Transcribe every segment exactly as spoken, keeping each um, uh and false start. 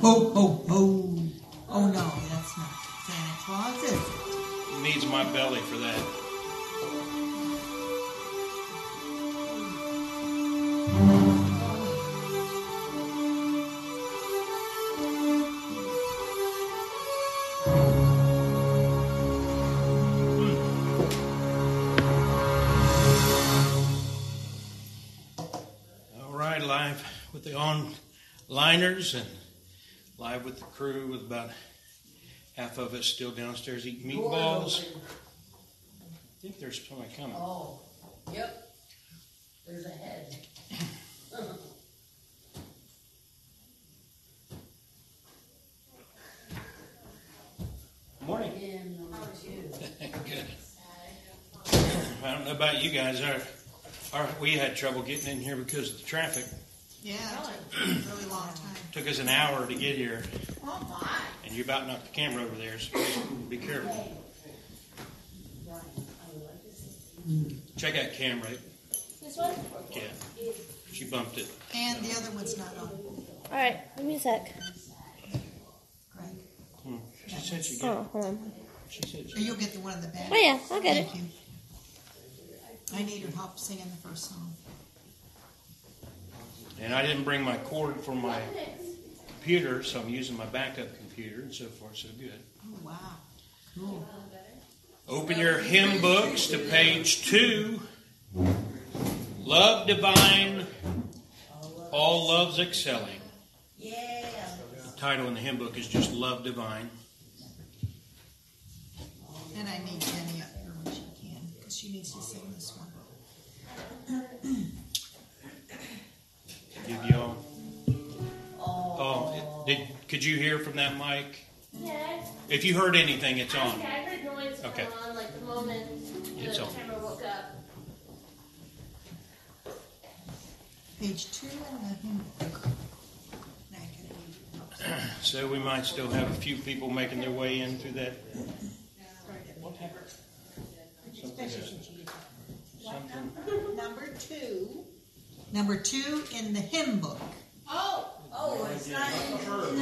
ho, ho, ho. Oh no, that's not Santa Claus, is it? He needs my belly for that. Live with the on-liners and live with the crew with about half of us still downstairs eating meatballs. I think there's somebody coming. Oh, yep. There's a head. Morning. How are you? Good. I don't know about you guys. Our, our, we had trouble getting in here because of the traffic. Yeah, it took a really long time. Took us an hour to get here. Oh, my. And you about knocked the camera over there, so be careful. Check out Cam, right? This one? Yeah. She bumped it. And the other one's not on. All right, give me a sec. Greg. Hmm. She said she got Oh, it. hold on. She said Or she you'll get the one in the back. Oh, yeah, I'll get Thank it. you. I need your help singing the first song. And I didn't bring my cord for my computer, so I'm using my backup computer, and so far so good. Oh, wow. Cool. Open your hymn books to page two. Love divine, all loves excelling. Yeah. The title in the hymn book is just Love Divine. And I need Jenny up here when she can, because she needs to sing this one. Give y'all. Oh. Oh, did could you hear from that mic? Yeah. If you heard anything, it's on. Okay, I heard noise Okay. come on like the moment It's the on. timer woke up. Page two in the hymn book. Now I gotta need your help. So we might still have a few people making their way in through that. What happened? Something. Something. Number two. Number two in the hymn book. Oh. Oh, it's not in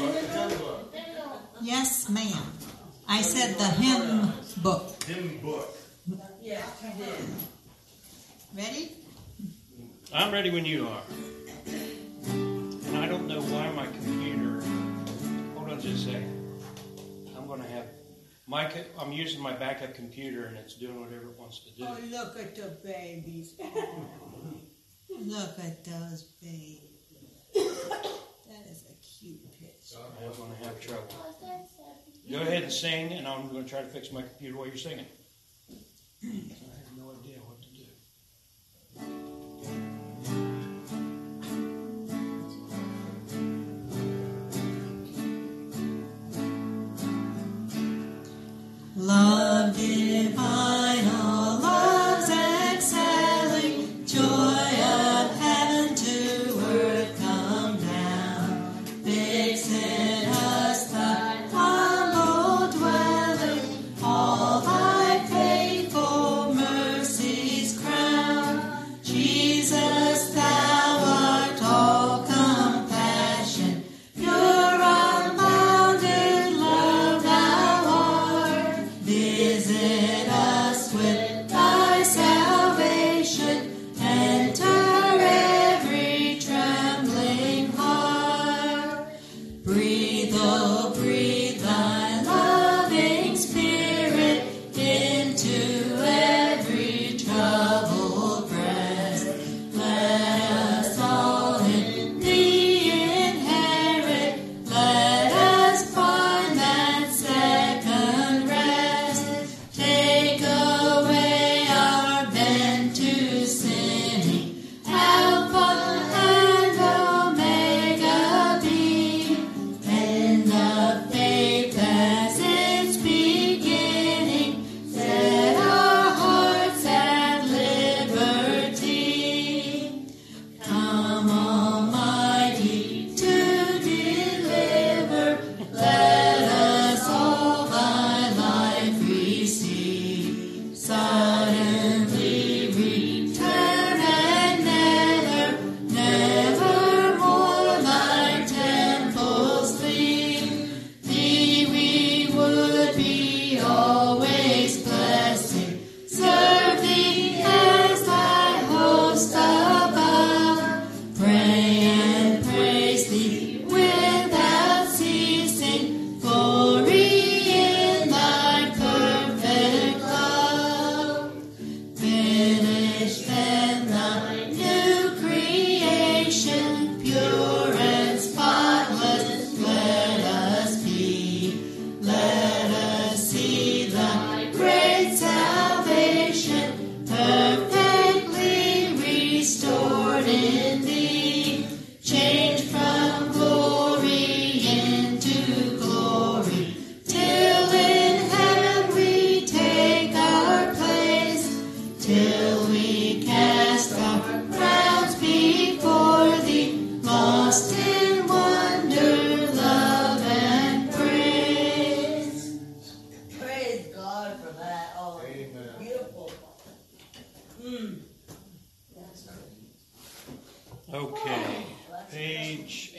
Yes, ma'am. I said the hymn book. Hymn book. Yes, you did. Ready? I'm ready when you are. And I don't know why my computer. Hold on just a second. I'm going to have. My, I'm using my backup computer and it's doing whatever it wants to do. Oh, look at the babies. Look at those babies. That is a cute picture. I'm going to have trouble. Go ahead and sing, and I'm going to try to fix my computer while you're singing. I have no idea what to do. Love divine, all loves excelling, joy of heaven to earth come down. Visit us thy humble dwelling, all thy faithful mercies crown. Jesus, thou art all compassion, pure unbounded love thou art. Visit us with thy salvation, enter every trembling heart. Breathe, oh, breathe thy loving spirit into every troubled breast. Let us all in thee inherit, let us find that second rest. Take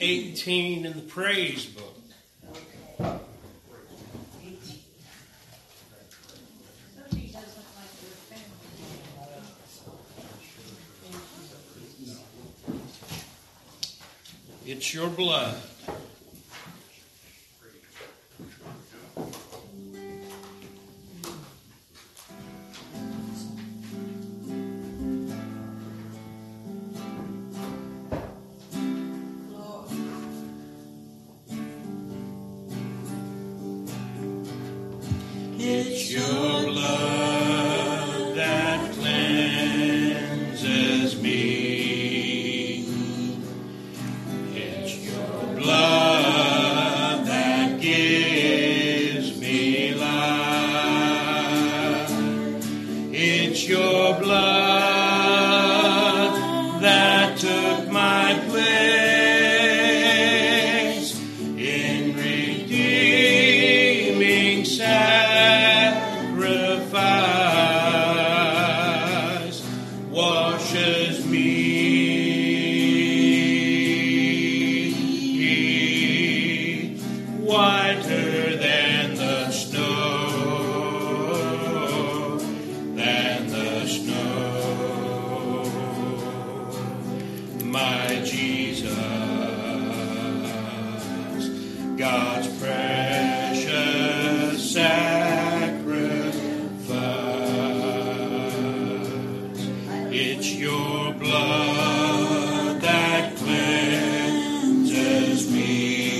eighteen in the praise book. It's your blood. It's your blood that cleanses me. It's your blood that gives me life. It's your blood that took my place in redeeming sacrifice. Washes me whiter than the snow, than the snow. My Jesus, God's precious sacrifice. It's your blood that cleanses me.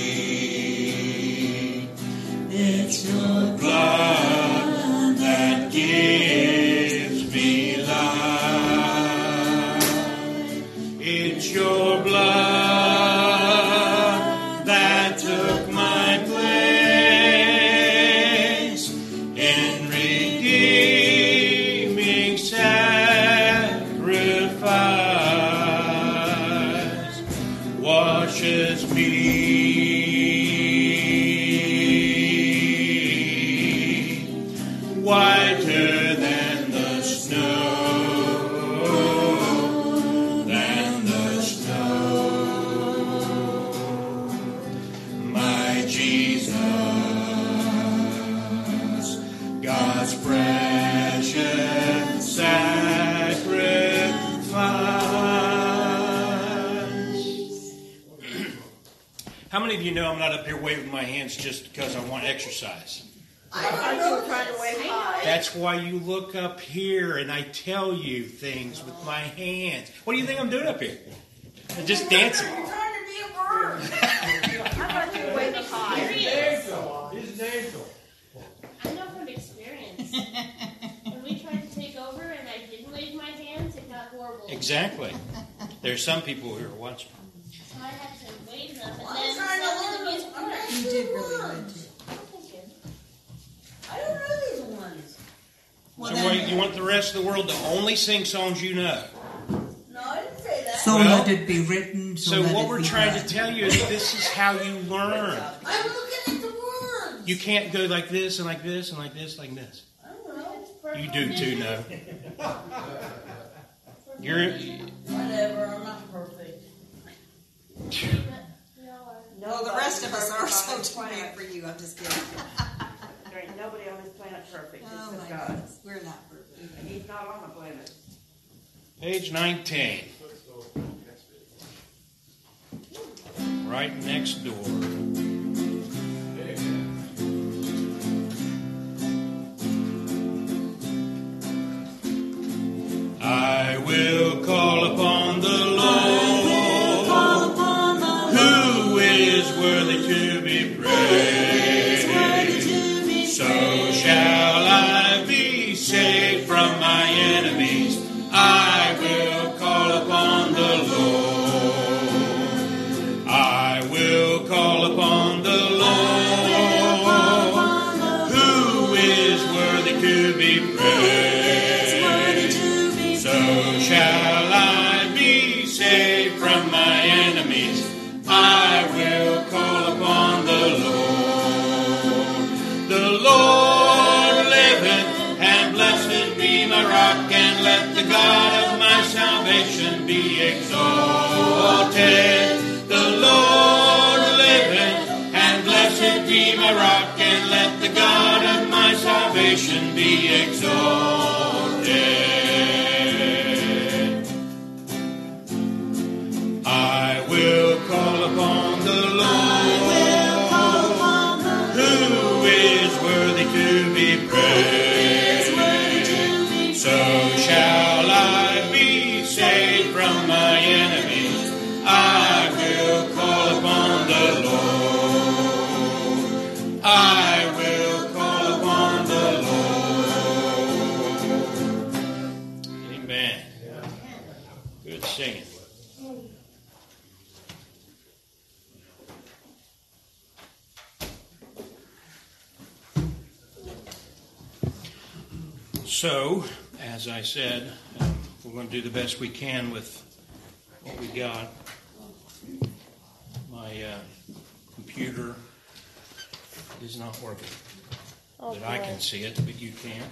It's your blood that gives me life. It's your blood that took my place in redeeming sacrifice. Washes me whiter than the snow, than the snow. My Jesus, God's precious sacrifice. How many of you know I'm not up here waving my hands just because I want exercise? I thought you were trying to wave high. That's why you look up here and I tell you things with my hands. What do you think I'm doing up here? I'm just dancing. You're trying to be a bird. I thought you were waving high. He's nasal. I know from experience. When we tried to take over and I didn't wave my hands, it got horrible. Exactly. There's some people who are watching. So I had to wave them, and Well, I'm then trying to suddenly learn the music them. worked. You did really good too. Thank you. I don't know these ones. So wait, you want the rest of the world to only sing songs you know? No, I didn't say that. So Well, let it be written. So, So let what it we're be trying done. to tell you is this is how you learn. I'm looking at the words. You can't go like this and like this and like this, like this. I don't know. It's perfect. You do too, no. You're Whatever, I'm not perfect. We all are. No, the rest of us are, so too bad for you. I'm just kidding. There ain't nobody on this planet perfect. It's Oh just my God. goodness, we're not perfect. And He's not on the planet. page nineteen. Right next door. I will call upon the Lord, who is worthy to be praised. So shall I be saved from my enemies. I will call upon the Lord. I will call upon the Lord, who is worthy to be praised. So shall I be saved from my enemies. I will call upon the Lord. The Lord liveth, and blessed be my rock, and let the God of my salvation be exalted. The Lord be exalted. I will call upon the Lord, who is worthy to be praised. So shall I be saved from my enemies. I will call upon the Lord. I will call upon the Lord. Amen. Good singing. So, as I said, um, we're going to do the best we can with what we got. My uh, computer is not working. Oh, That I boy. can see it, but you can't.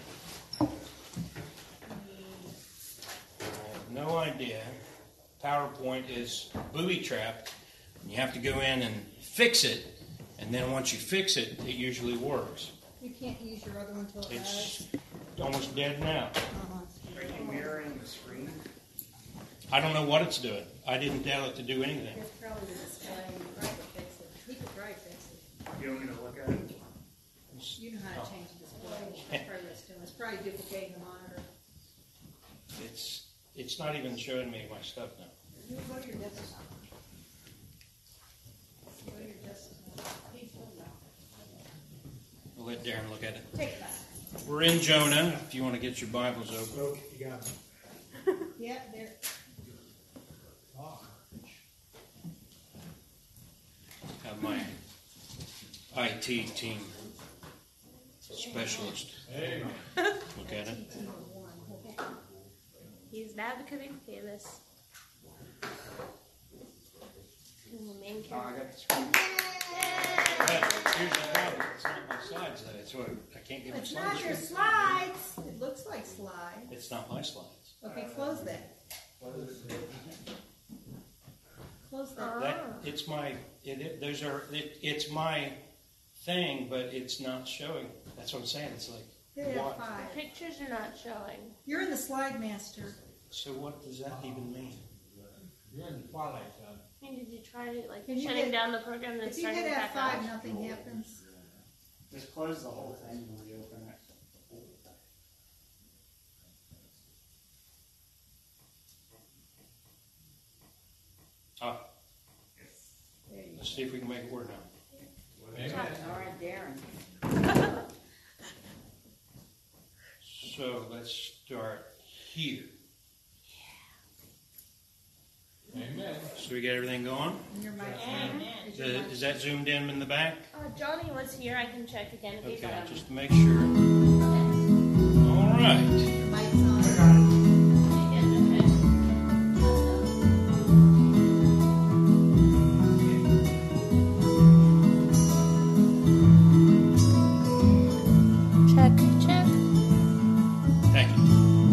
I have no idea. PowerPoint is booby-trapped. You have to go in and fix it, and then once you fix it, it usually works. You can't use your other one until it It's dies. almost dead now. Uh-huh. Are you mirroring the screen? I don't know what it's doing. I didn't tell it to do anything. It's probably the display. You could probably fix it. He could probably fix it. You want me to look at it? You know how to change the display. That's probably what it's doing. It's probably duplicating the monitor. It's it's not even showing me my stuff now. You go to your desktop. Go to your desktop. I'll let Darren look at it. Take it back. We're in Jonah, if you want to get your Bibles open. Look, you got it. Yeah, there. Have my I T team specialist Amen. look at it. He's now becoming famous. In the main Oh, I character. got the screen. But here's the problem. It's not my slides, though. It's what I can't get my It's not your slides. slides. It looks like slides. It's not my slides. Okay, close that. Close that. That it's my it, it those are it, it's my thing, but it's not showing. That's what I'm saying. It's like Hit F what? five. The pictures are not showing. You're in the slide master. So what does that even mean? You're in the twilight zone. I mean, did you try like Can you shutting hit- down the program and then If you starting hit it F back five, up? nothing happens. Just close the whole thing when we open it. Ah, There you let's see if we can make it work now. Amen. All right, Darren. So let's start here. Amen. So we got everything going. go. Your mic. Is that- Is that zoomed in in the back? Uh, Johnny was here. I can check again if he's Okay, on. just to make sure. All right. Your mic's on. Check, check. Thank you.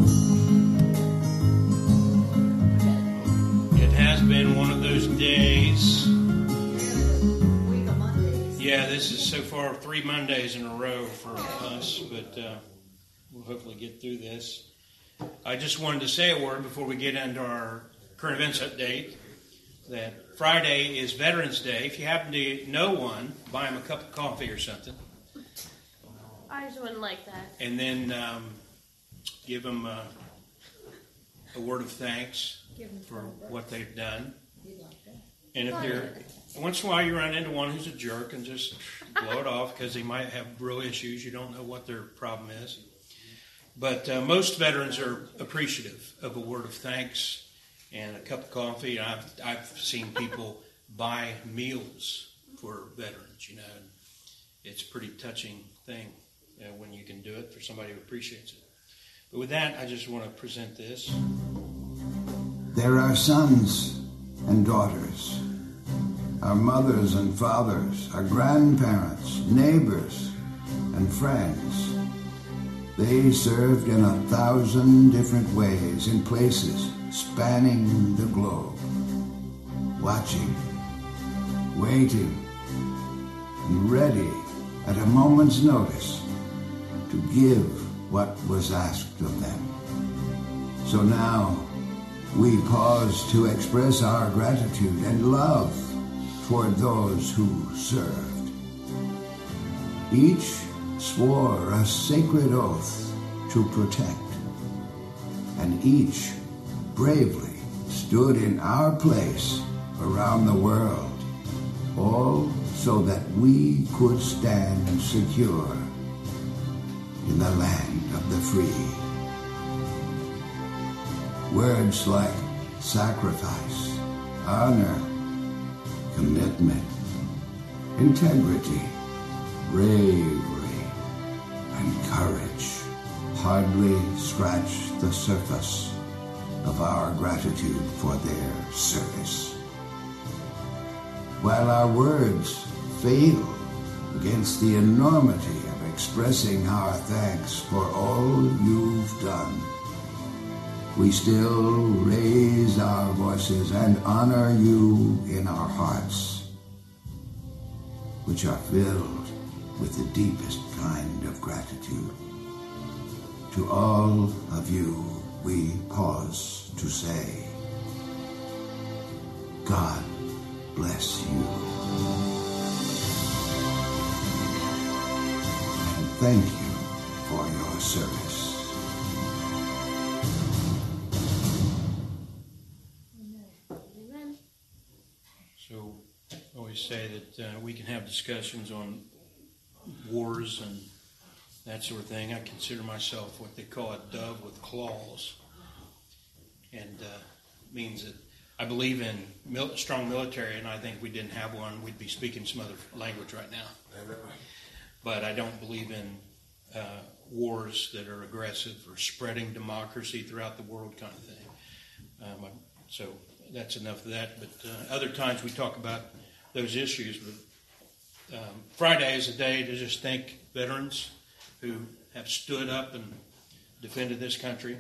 It has been one of those days. Week of Mondays. Yeah, this is so far three Mondays in a row for us, but uh, we'll hopefully get through this. I just wanted to say a word before we get into our current events update that Friday is Veterans Day. If you happen to know one, buy them a cup of coffee or something, I just wouldn't like that. and then um, give them uh, a word of thanks Give them for twelve bucks. what they've done. You'd like that. And if they're once in a while you run into one who's a jerk and just blow it off because they might have real issues. You don't know what their problem is. But uh, most veterans are appreciative of a word of thanks and a cup of coffee. I've I've seen people buy meals for veterans. You know, and it's a pretty touching thing uh, when you can do it for somebody who appreciates it. But with that, I just want to present this. There are sons and daughters, our mothers and fathers, our grandparents, neighbors, and friends. They served in a thousand different ways in places spanning the globe, watching, waiting, and ready at a moment's notice to give what was asked of them. So now we pause to express our gratitude and love toward those who served. Each swore a sacred oath to protect, and each bravely stood in our place around the world, all so that we could stand secure in the land of the free. Words like sacrifice, honor, commitment, integrity, bravery, and courage hardly scratch the surface of our gratitude for their service. While our words fail against the enormity of expressing our thanks for all you've done, we still raise our voices and honor you in our hearts, which are filled with the deepest kind of gratitude. To all of you, we pause to say, God bless you. And thank you for your service. Amen. So I always say that uh, we can have discussions on wars and that sort of thing. I consider myself what they call a dove with claws. And uh, means that I believe in mil- strong military, and I think if we didn't have one, we'd be speaking some other language right now. But I don't believe in uh, wars that are aggressive or spreading democracy throughout the world kind of thing. Um, so that's enough of that. But uh, other times we talk about those issues. But um, Friday is a day to just thank veterans who have stood up and defended this country.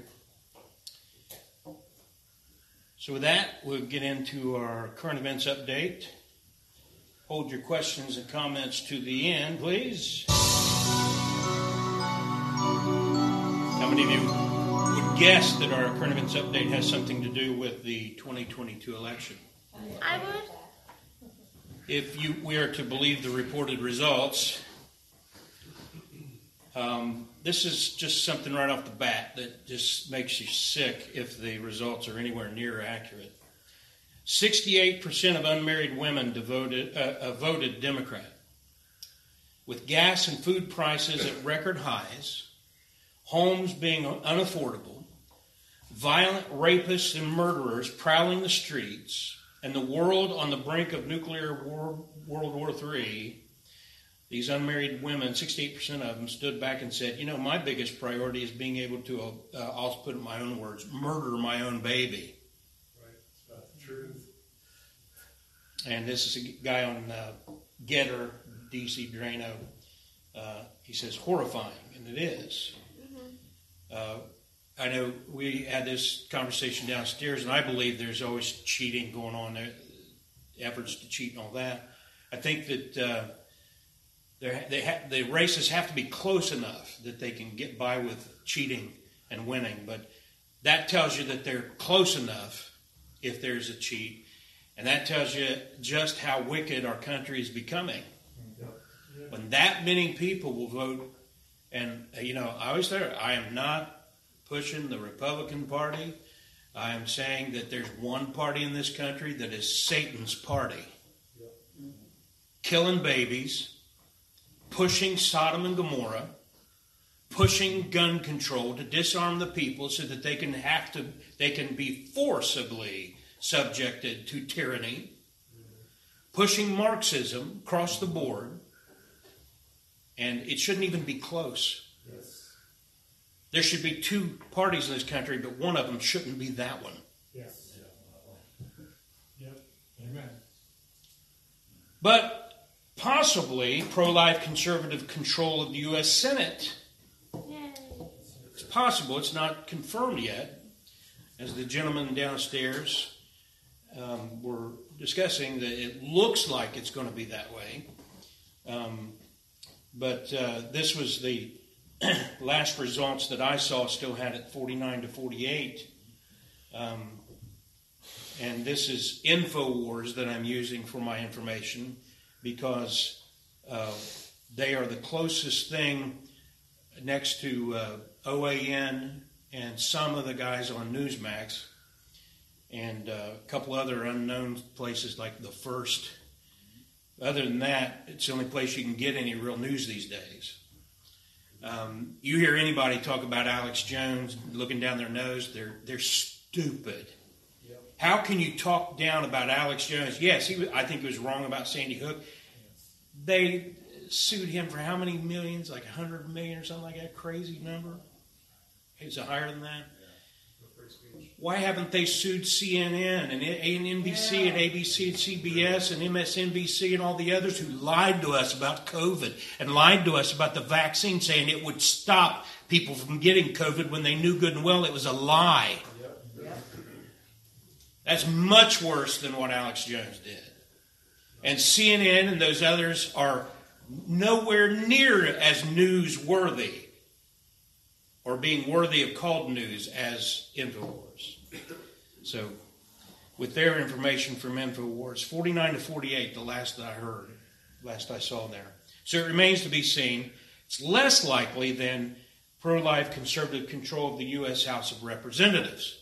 So with that, we'll get into our current events update. Hold your questions and comments to the end, please. How many of you would guess that our current events update has something to do with the twenty twenty-two election? I would. If you we are to believe the reported results, um, this is just something right off the bat that just makes you sick if the results are anywhere near accurate. sixty-eight percent of unmarried women devoted, uh, uh, voted Democrat. With gas and food prices at record highs, homes being unaffordable, violent rapists and murderers prowling the streets, and the world on the brink of nuclear war, World War Three, these unmarried women, sixty-eight percent of them, stood back and said, you know, my biggest priority is being able to, uh, I'll put it in my own words, murder my own baby. Right, it's about the truth. And this is a guy on uh, Getter, D C Drano. Uh, he says, horrifying, and it is. Mm-hmm. Uh, I know we had this conversation downstairs, and I believe there's always cheating going on there, efforts to cheat and all that. I think that uh, they ha- the races have to be close enough that they can get by with cheating and winning, but that tells you that they're close enough if there's a cheat, and that tells you just how wicked our country is becoming. When that many people will vote, and, you know, I always say, I am not pushing the Republican Party. I am saying that there's one party in this country that is Satan's party. Killing babies, pushing Sodom and Gomorrah, pushing gun control to disarm the people so that they can have to, they can be forcibly subjected to tyranny, pushing Marxism across the board, and it shouldn't even be close. Yes. There should be two parties in this country, but one of them shouldn't be that one. Yes. Yep. Amen. But possibly pro-life conservative control of the U S Senate. Yay. It's possible. It's not confirmed yet. As the gentlemen downstairs um, were discussing, that it looks like it's going to be that way. Um, but uh, this was the last results that I saw still had it forty-nine to forty-eight. Um, and this is InfoWars that I'm using for my information because uh, they are the closest thing next to uh, O A N and some of the guys on Newsmax and uh, a couple other unknown places like The First. Other than that, it's the only place you can get any real news these days. Um, you hear anybody talk about Alex Jones looking down their nose, they're they're stupid. Yep. How can you talk down about Alex Jones? Yes, he was, I think he was wrong about Sandy Hook. They sued him for how many millions? Like a hundred million or something like that? Crazy number? Is it higher than that? Why haven't they sued C N N and N B C and A B C and C B S and M S N B C and all the others who lied to us about COVID and lied to us about the vaccine, saying it would stop people from getting COVID when they knew good and well it was a lie? Yep. Yep. That's much worse than what Alex Jones did. And C N N and those others are nowhere near as newsworthy or being worthy of called news as InfoWars. So, with their information from InfoWars, forty-nine to forty-eight, the last that I heard, last I saw there. So it remains to be seen. It's less likely than pro-life conservative control of the U S House of Representatives.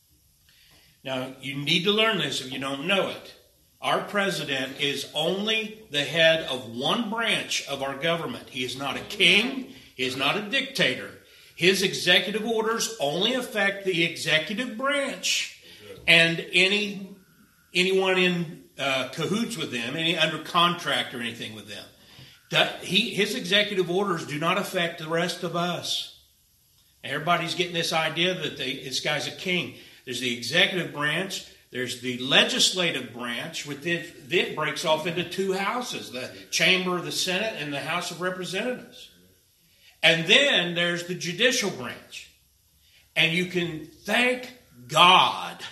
Now, you need to learn this if you don't know it. Our president is only the head of one branch of our government. He is not a king. He is not a dictator. His executive orders only affect the executive branch and any anyone in uh, cahoots with them, any under contract or anything with them. That he, his executive orders do not affect the rest of us. Everybody's getting this idea that they, this guy's a king. There's the executive branch. There's the legislative branch, which it, it breaks off into two houses, the chamber of the Senate and the House of Representatives. And then there's the judicial branch. And you can thank God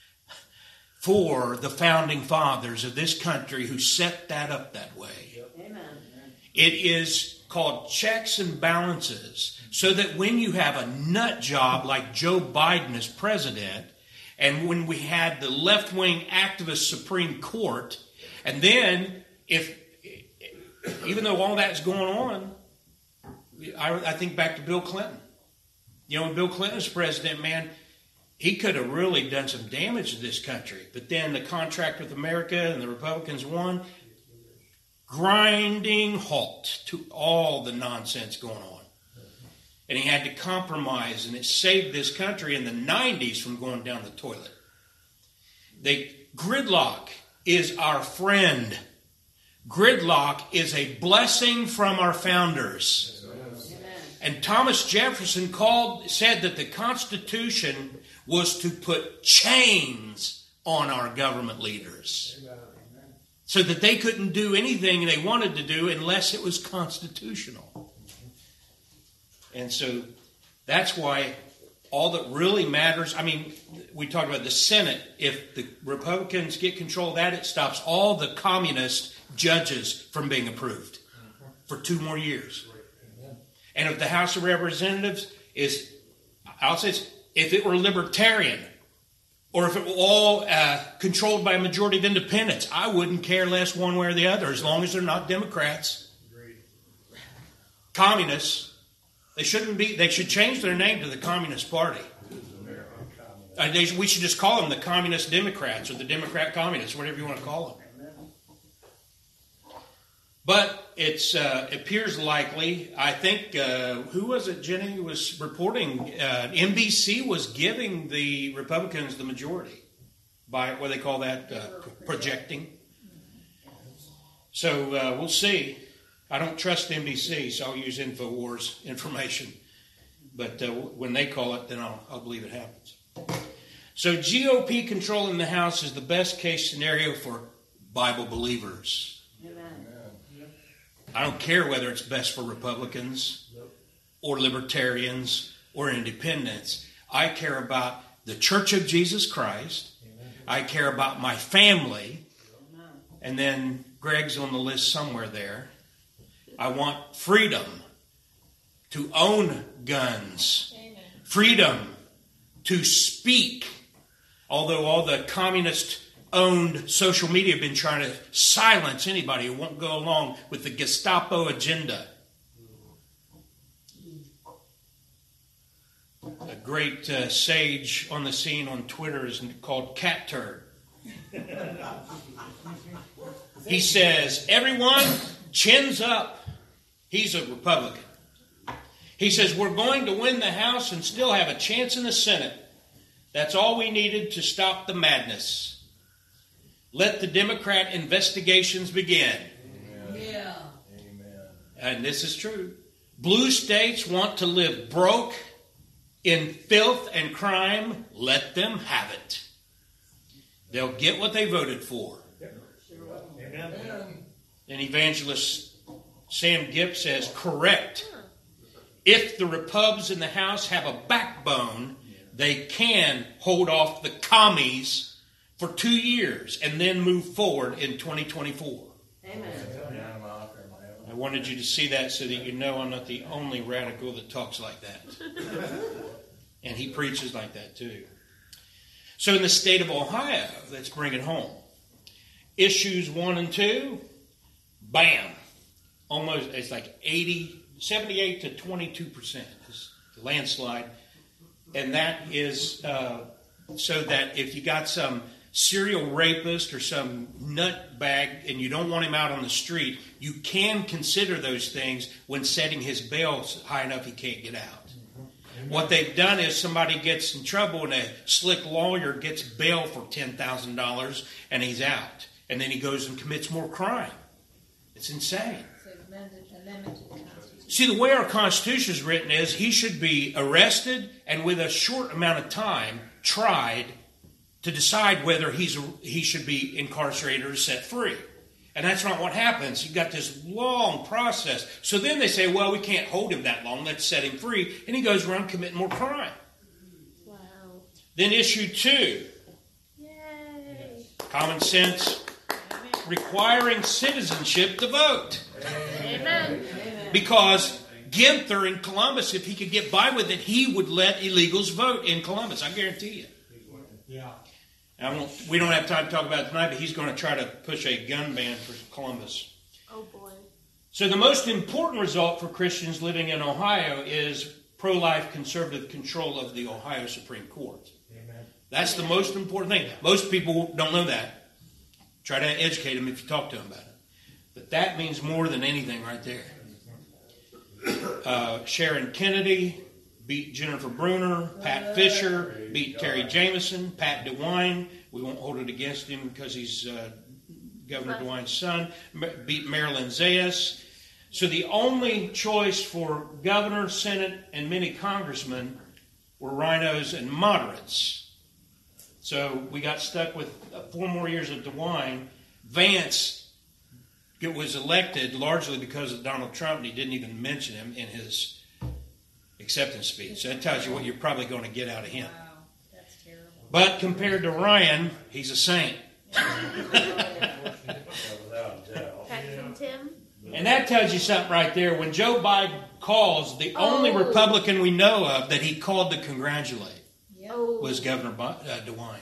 for the founding fathers of this country who set that up that way. Amen. It is called checks and balances, so that when you have a nut job like Joe Biden as president, and when we had the left-wing activist Supreme Court, and then if, even though all that's going on, I, I think back to Bill Clinton. You know, when Bill Clinton was president, man, he could have really done some damage to this country. But then the contract with America and the Republicans won. Grinding halt to all the nonsense going on. And he had to compromise, and it saved this country in the nineties from going down the toilet. The gridlock is our friend. Gridlock is a blessing from our founders. And Thomas Jefferson called, said that the Constitution was to put chains on our government leaders, so that they couldn't do anything they wanted to do unless it was constitutional. And so that's why all that really matters, I mean, we talked about the Senate. If the Republicans get control of that, it stops all the communist judges from being approved for two more years. And if the House of Representatives is, I'll say this, if it were libertarian, or if it were all uh, controlled by a majority of independents, I wouldn't care less one way or the other, as long as they're not Democrats. Agreed. Communists, they shouldn't be, they should change their name to the Communist Party. Uh, they, we should just call them the Communist Democrats, or the Democrat Communists, whatever you want to call them. But it uh, appears likely, I think, uh, who was it, Jenny, who was reporting? Uh, N B C was giving the Republicans the majority by, what do they call that, uh, projecting. So uh, we'll see. I don't trust N B C, so I'll use InfoWars information. But uh, when they call it, then I'll, I'll believe it happens. So G O P controlling the House is the best case scenario for Bible believers. I don't care whether it's best for Republicans or libertarians or independents. I care about the Church of Jesus Christ. I care about my family. And then Greg's on the list somewhere there. I want freedom to own guns, Amen. freedom to speak. Although all the communist-owned social media have been trying to silence anybody who won't go along with the Gestapo agenda. A great uh, sage on the scene on Twitter is called Cat Turd. He says, everyone, chins up. He's a Republican. He says, we're going to win the House and still have a chance in the Senate. That's all we needed to stop the madness. Let the Democrat investigations begin. Yeah. And this is true. Blue states want to live broke in filth and crime. Let them have it. They'll get what they voted for. Amen. And evangelist Sam Gipp says, correct. If the Repubs in the House have a backbone, they can hold off the commies for two years and then move forward in twenty twenty-four. Amen. I wanted you to see that so that you know I'm not the only radical that talks like that. And he preaches like that too. So in the state of Ohio, let's bring it home. Issues one and two, bam. Almost, it's like eighty, seventy-eight to twenty-two percent is the landslide. And that is uh, so that if you got some serial rapist or some nutbag and you don't want him out on the street, you can consider those things when setting his bail high enough he can't get out. Mm-hmm. What they've done is somebody gets in trouble and a slick lawyer gets bail for ten thousand dollars and he's out. And then he goes and commits more crime. It's insane. So amended, amendment to the Constitution. See, the way our Constitution is written is he should be arrested and with a short amount of time tried to decide whether he's he should be incarcerated or set free. And that's not what happens. You've got this long process. So then they say, well, we can't hold him that long. Let's set him free. And he goes around committing more crime. Wow. Then issue two, Yay. common sense, requiring citizenship to vote. Amen. Because Ginther in Columbus, if he could get by with it, he would let illegals vote in Columbus. I guarantee you. Yeah. I won't, we don't have time to talk about it tonight, but he's going to try to push a gun ban for Columbus. Oh boy. So the most important result for Christians living in Ohio is pro-life conservative control of the Ohio Supreme Court. Amen. That's the most important thing. Most people don't know that. Try to educate them if you talk to them about it. But that means more than anything right there. Uh, Sharon Kennedy beat Jennifer Bruner. Pat Fisher beat Terry Jameson. Pat DeWine, we won't hold it against him because he's uh, Governor DeWine's son, beat Marilyn Zayas. So the only choice for governor, senate, and many congressmen were rhinos and moderates. So we got stuck with four more years of DeWine. Vance was elected largely because of Donald Trump, and he didn't even mention him in his acceptance speech. So that tells you what you're probably going to get out of him. Wow, that's terrible. But compared to Ryan, he's a saint. Paxton Tim. And that tells you something right there. When Joe Biden calls, the only Oh. Republican we know of that he called to congratulate Oh. was Governor Bi- uh, DeWine.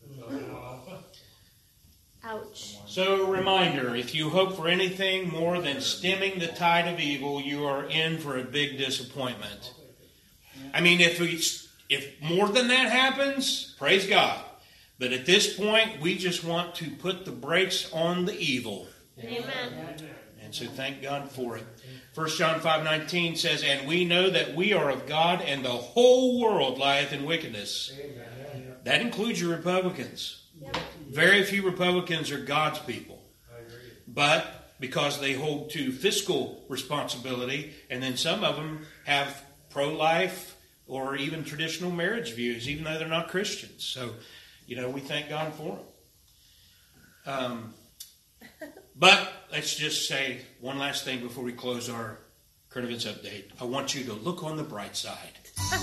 Ouch. So, reminder, if you hope for anything more than stemming the tide of evil, you are in for a big disappointment. I mean, if we, if more than that happens, praise God. But at this point, we just want to put the brakes on the evil. Amen. And so thank God for it. First John five nineteen says, and we know that we are of God, and the whole world lieth in wickedness. That includes your Republicans. Yep. Very few Republicans are God's people. But because they hold to fiscal responsibility, and then some of them have pro-life or even traditional marriage views, even though they're not Christians. So, you know, we thank God for them. Um, but let's just say one last thing before we close our current events update. I want you to look on the bright side.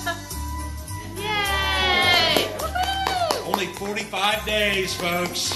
Yay! Woohoo! Only forty-five days, folks.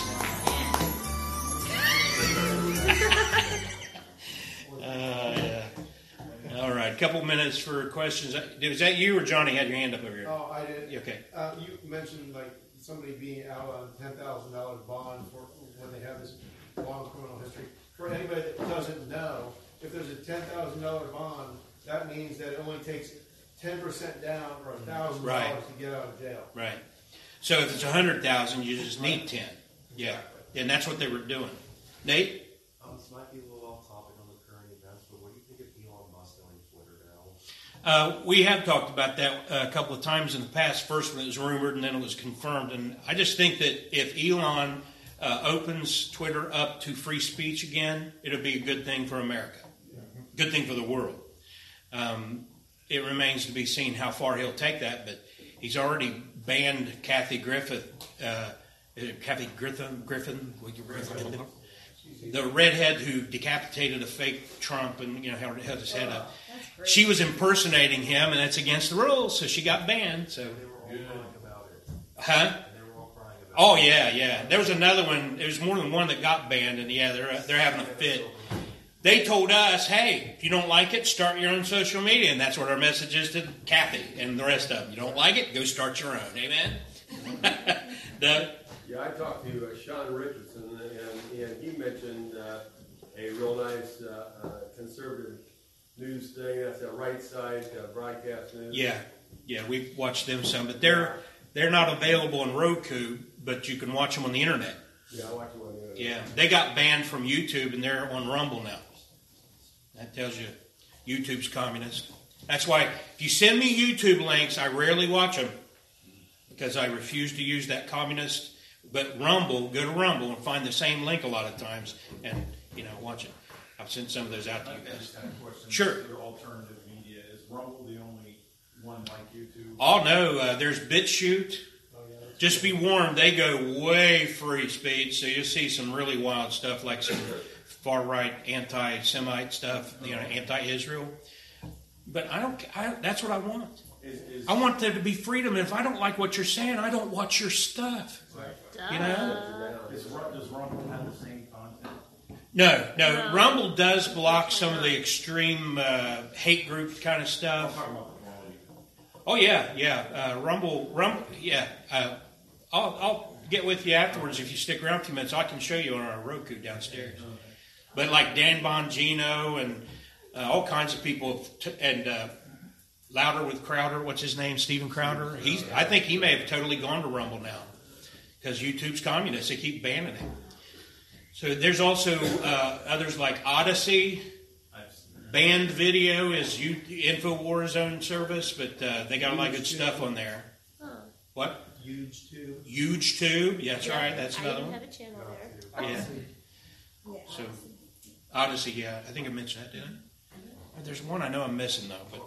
uh, yeah. All right. couple minutes for questions. Was that you or Johnny had your hand up over here? Oh, I did. Okay. Uh, you mentioned like somebody being out on ten thousand dollars bond for when they have this long criminal history. For anybody that doesn't know, if there's a ten thousand dollar bond, that means that it only takes ten percent down or a thousand Right. dollars to get out of jail. Right. So if it's a hundred thousand, you just need ten. Yeah, and that's what they were doing. Nate. Um, this might be a little off topic on the current events, but what do you think of Elon Musk owning Twitter now? Uh, we have talked about that uh, a couple of times in the past. First when it was rumored and then it was confirmed. And I just think that if Elon uh, opens Twitter up to free speech again, it'll be a good thing for America. Good thing for the world. Um, it remains to be seen how far he'll take that, but he's already banned Kathy Griffith, uh, Kathy Griffin, Griffin, Griffin, the redhead who decapitated a fake Trump and you know held, held his head up. She was impersonating him, and that's against the rules, so she got banned. So, They were all crying about it. huh? And they were all crying about Oh it. yeah, yeah. There was another one. There was more than one that got banned, and yeah, they're they're having a fit. They told us, hey, if you don't like it, start your own social media, and that's what our message is to Kathy and the rest of them. You don't like it, go start your own. Amen. Doug? Yeah, I talked to uh, Sean Richardson, and, and he mentioned uh, a real nice uh, uh, conservative news thing. That's a right side uh, broadcast news. Yeah, yeah, we've watched them some, but they're they're not available on Roku, but you can watch them on the internet. Yeah, I watch them on the internet. Yeah, they got banned from YouTube, and they're on Rumble now. That tells you YouTube's communist. That's why if you send me YouTube links, I rarely watch them because I refuse to use that communist. But Rumble, go to Rumble and find the same link a lot of times, and you know, watch it. I've sent some of those out to you guys. Sure. Your alternative media, is Rumble the only one like YouTube? Oh no, uh, there's BitChute. Just be warned, they go way free speed, so you'll see some really wild stuff, like some far right anti-Semite stuff, you know, anti-Israel. But I don't. I, that's what I want. Is, is, I want there to be freedom. If I don't like what you're saying, I don't watch your stuff. You know? is, does Rumble have the same content? No, no. No. Rumble does block some of the extreme uh, hate group kind of stuff. I'm talking about the quality. Oh yeah, yeah. Uh, Rumble, Rumble. Yeah. Uh, I'll, I'll get with you afterwards if you stick around a few minutes. I can show you on our Roku downstairs. But like Dan Bongino and uh, all kinds of people, t- and uh, Louder with Crowder. What's his name? Stephen Crowder. He's. I think he may have totally gone to Rumble now because YouTube's communist. They keep banning him. So there's also uh, others like Odyssey. Banned Video is U- InfoWars' own service, but uh, they got a lot of good stuff on there. Huh. What? Huge too. Huge Tube. Yeah, that's Yeah, right. That's I another even one. have a channel there. Yeah. Yeah. So Odyssey. Yeah, I think I mentioned that, didn't I? There's one I know I'm missing though, but.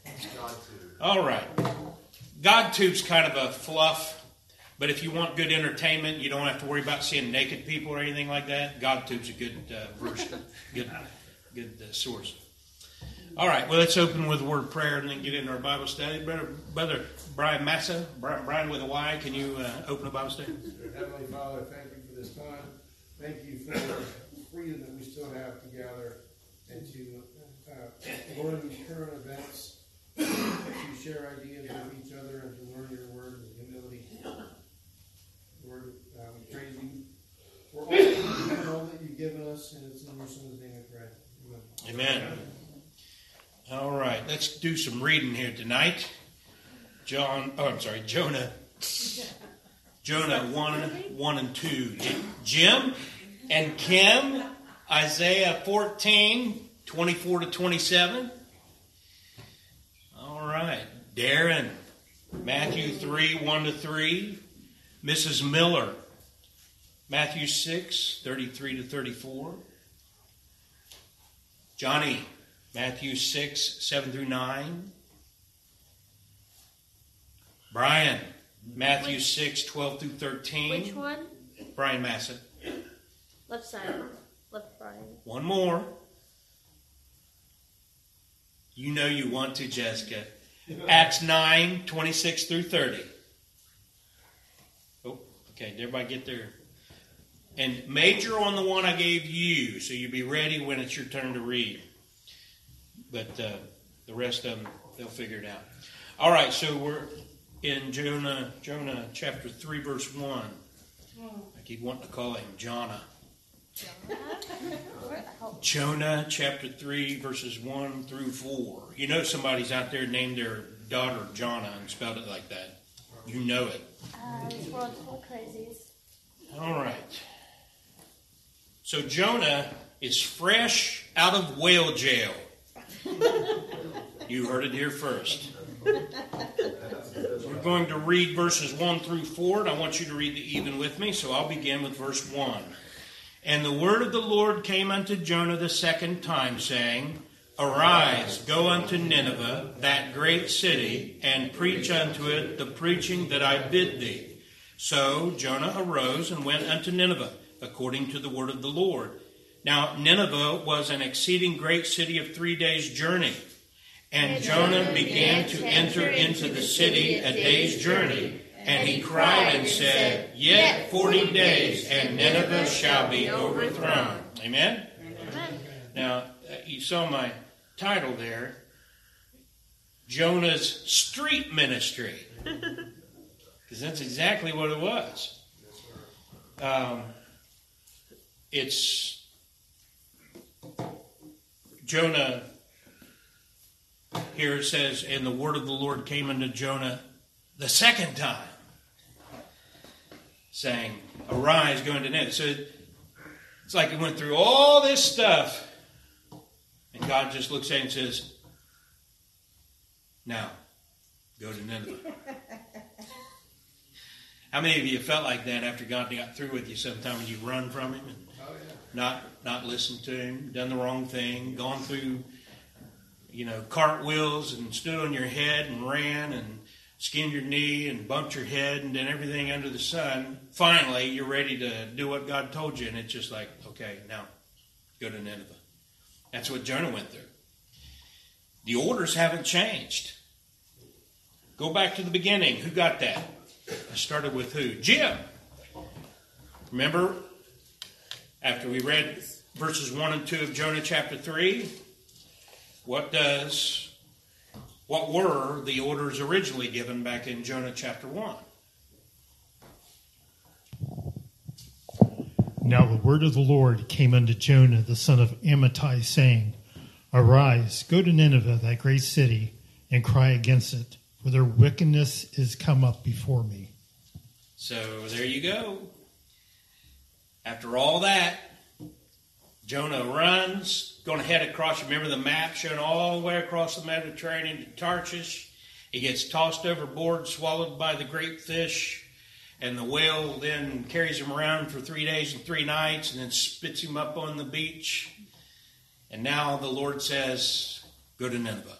All right. GodTube's kind of a fluff, but if you want good entertainment, you don't have to worry about seeing naked people or anything like that. GodTube's a good uh, version, good, good uh, source. All right. Well, let's open with a word of prayer and then get into our Bible study. Brother, Brother Brian Massa, Brian, Brian with a Y, can you uh, open a Bible study? Heavenly Father, thank you for this time. Thank you for the freedom that we still have to gather and to uh, learn these current events, to share ideas with each other, and to learn your word with humility. Lord, uh, we praise you for all, all that you've given us, and it's in your Son's name we pray. Amen. Amen. All right, let's do some reading here tonight. John, oh, I'm sorry, Jonah. Jonah one, one and two. Jim and Kim, Isaiah fourteen, twenty-four to twenty-seven. All right, Darren, Matthew three, one to three. Missus Miller, Matthew six, thirty-three to thirty-four. Johnny, Matthew six, seven through nine. Brian, Matthew Which- six, twelve through thirteen. Which one? Brian Massa. Left side. Left Brian. One more. You know you want to, Jessica. Acts nine, twenty-six through thirty. Oh, okay. Did everybody get there? And major on the one I gave you, so you'll be ready when it's your turn to read. But uh, The rest of them, they'll figure it out. All right, so we're in Jonah, Jonah chapter three, verse one. I keep wanting to call him Jonah. Jonah chapter three, verses one through four. You know somebody's out there named their daughter Jonah and spelled it like that. You know it. Uh, this world's full of crazies. All right. So Jonah is fresh out of whale jail. You heard it here first. We're going to read verses one through four, and I want you to read the even with me, so I'll begin with verse one. And the word of the Lord came unto Jonah the second time, saying, Arise, go unto Nineveh, that great city, and preach unto it the preaching that I bid thee. So Jonah arose and went unto Nineveh, according to the word of the Lord. Now Nineveh was an exceeding great city of three days' journey. And Jonah began to enter into the city a day's journey. And he cried and said, Yet forty days, and Nineveh shall be overthrown. Amen? Amen. Now, you saw my title there, Jonah's Street Ministry. Because that's exactly what it was. Um, it's Jonah, here it says, and the word of the Lord came unto Jonah the second time, saying, Arise, go into Nineveh. So it's like he went through all this stuff, and God just looks at it and says, Now, go to Nineveh. How many of you felt like that after God got through with you sometime when you run from Him and oh, yeah. not not listened to Him, done the wrong thing, gone through, you know, cartwheels and stood on your head and ran and skinned your knee and bumped your head and did everything under the sun. Finally, you're ready to do what God told you, and it's just like, okay, now go to Nineveh. That's what Jonah went through. The orders haven't changed. Go back to the beginning. Who got that? I started with who? Jim. Remember, after we read verses one and two of Jonah chapter three, what does, what were the orders originally given back in Jonah chapter one? Now the word of the Lord came unto Jonah the son of Amittai, saying, Arise, go to Nineveh, that great city, and cry against it, for their wickedness is come up before me. So there you go. After all that, Jonah runs, going to head across. Remember the map showing all the way across the Mediterranean to Tarshish. He gets tossed overboard, swallowed by the great fish, and the whale then carries him around for three days and three nights and then spits him up on the beach. And now the Lord says, go to Nineveh.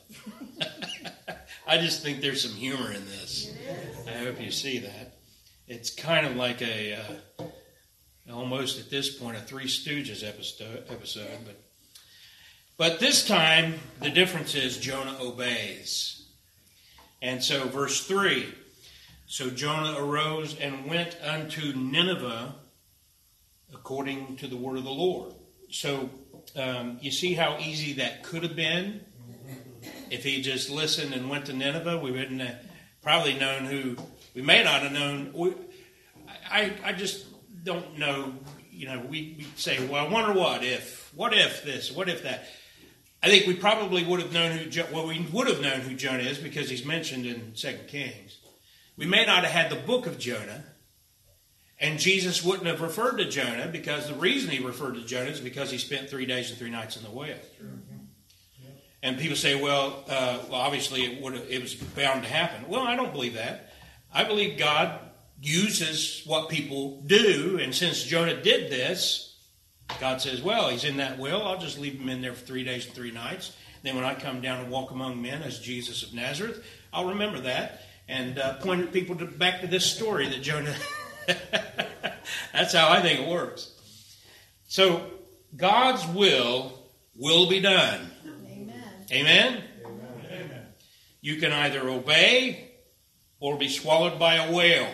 I just think there's some humor in this. I hope you see that. It's kind of like a, uh, almost at this point, a Three Stooges episode. episode but, but this time, the difference is Jonah obeys. And so verse three, so Jonah arose and went unto Nineveh according to the word of the Lord. So um, you see how easy that could have been? If he just listened and went to Nineveh, we wouldn't have probably known who, we may not have known. We, I, I just don't know, you know, we, we say, well, I wonder what if, what if this, what if that. I think we probably would have known who, well, we would have known who Jonah is because he's mentioned in Second Kings. We may not have had the book of Jonah, and Jesus wouldn't have referred to Jonah because the reason he referred to Jonah is because he spent three days and three nights in the whale. And people say, well, uh, well, obviously it would it was bound to happen. Well, I don't believe that. I believe God uses what people do, and since Jonah did this, God says, well, he's in that whale. I'll just leave him in there for three days and three nights. Then when I come down and walk among men as Jesus of Nazareth, I'll remember that and uh, point people to, back to this story that Jonah... That's how I think it works. So God's will will be done. Amen? Amen? You can either obey or be swallowed by a whale.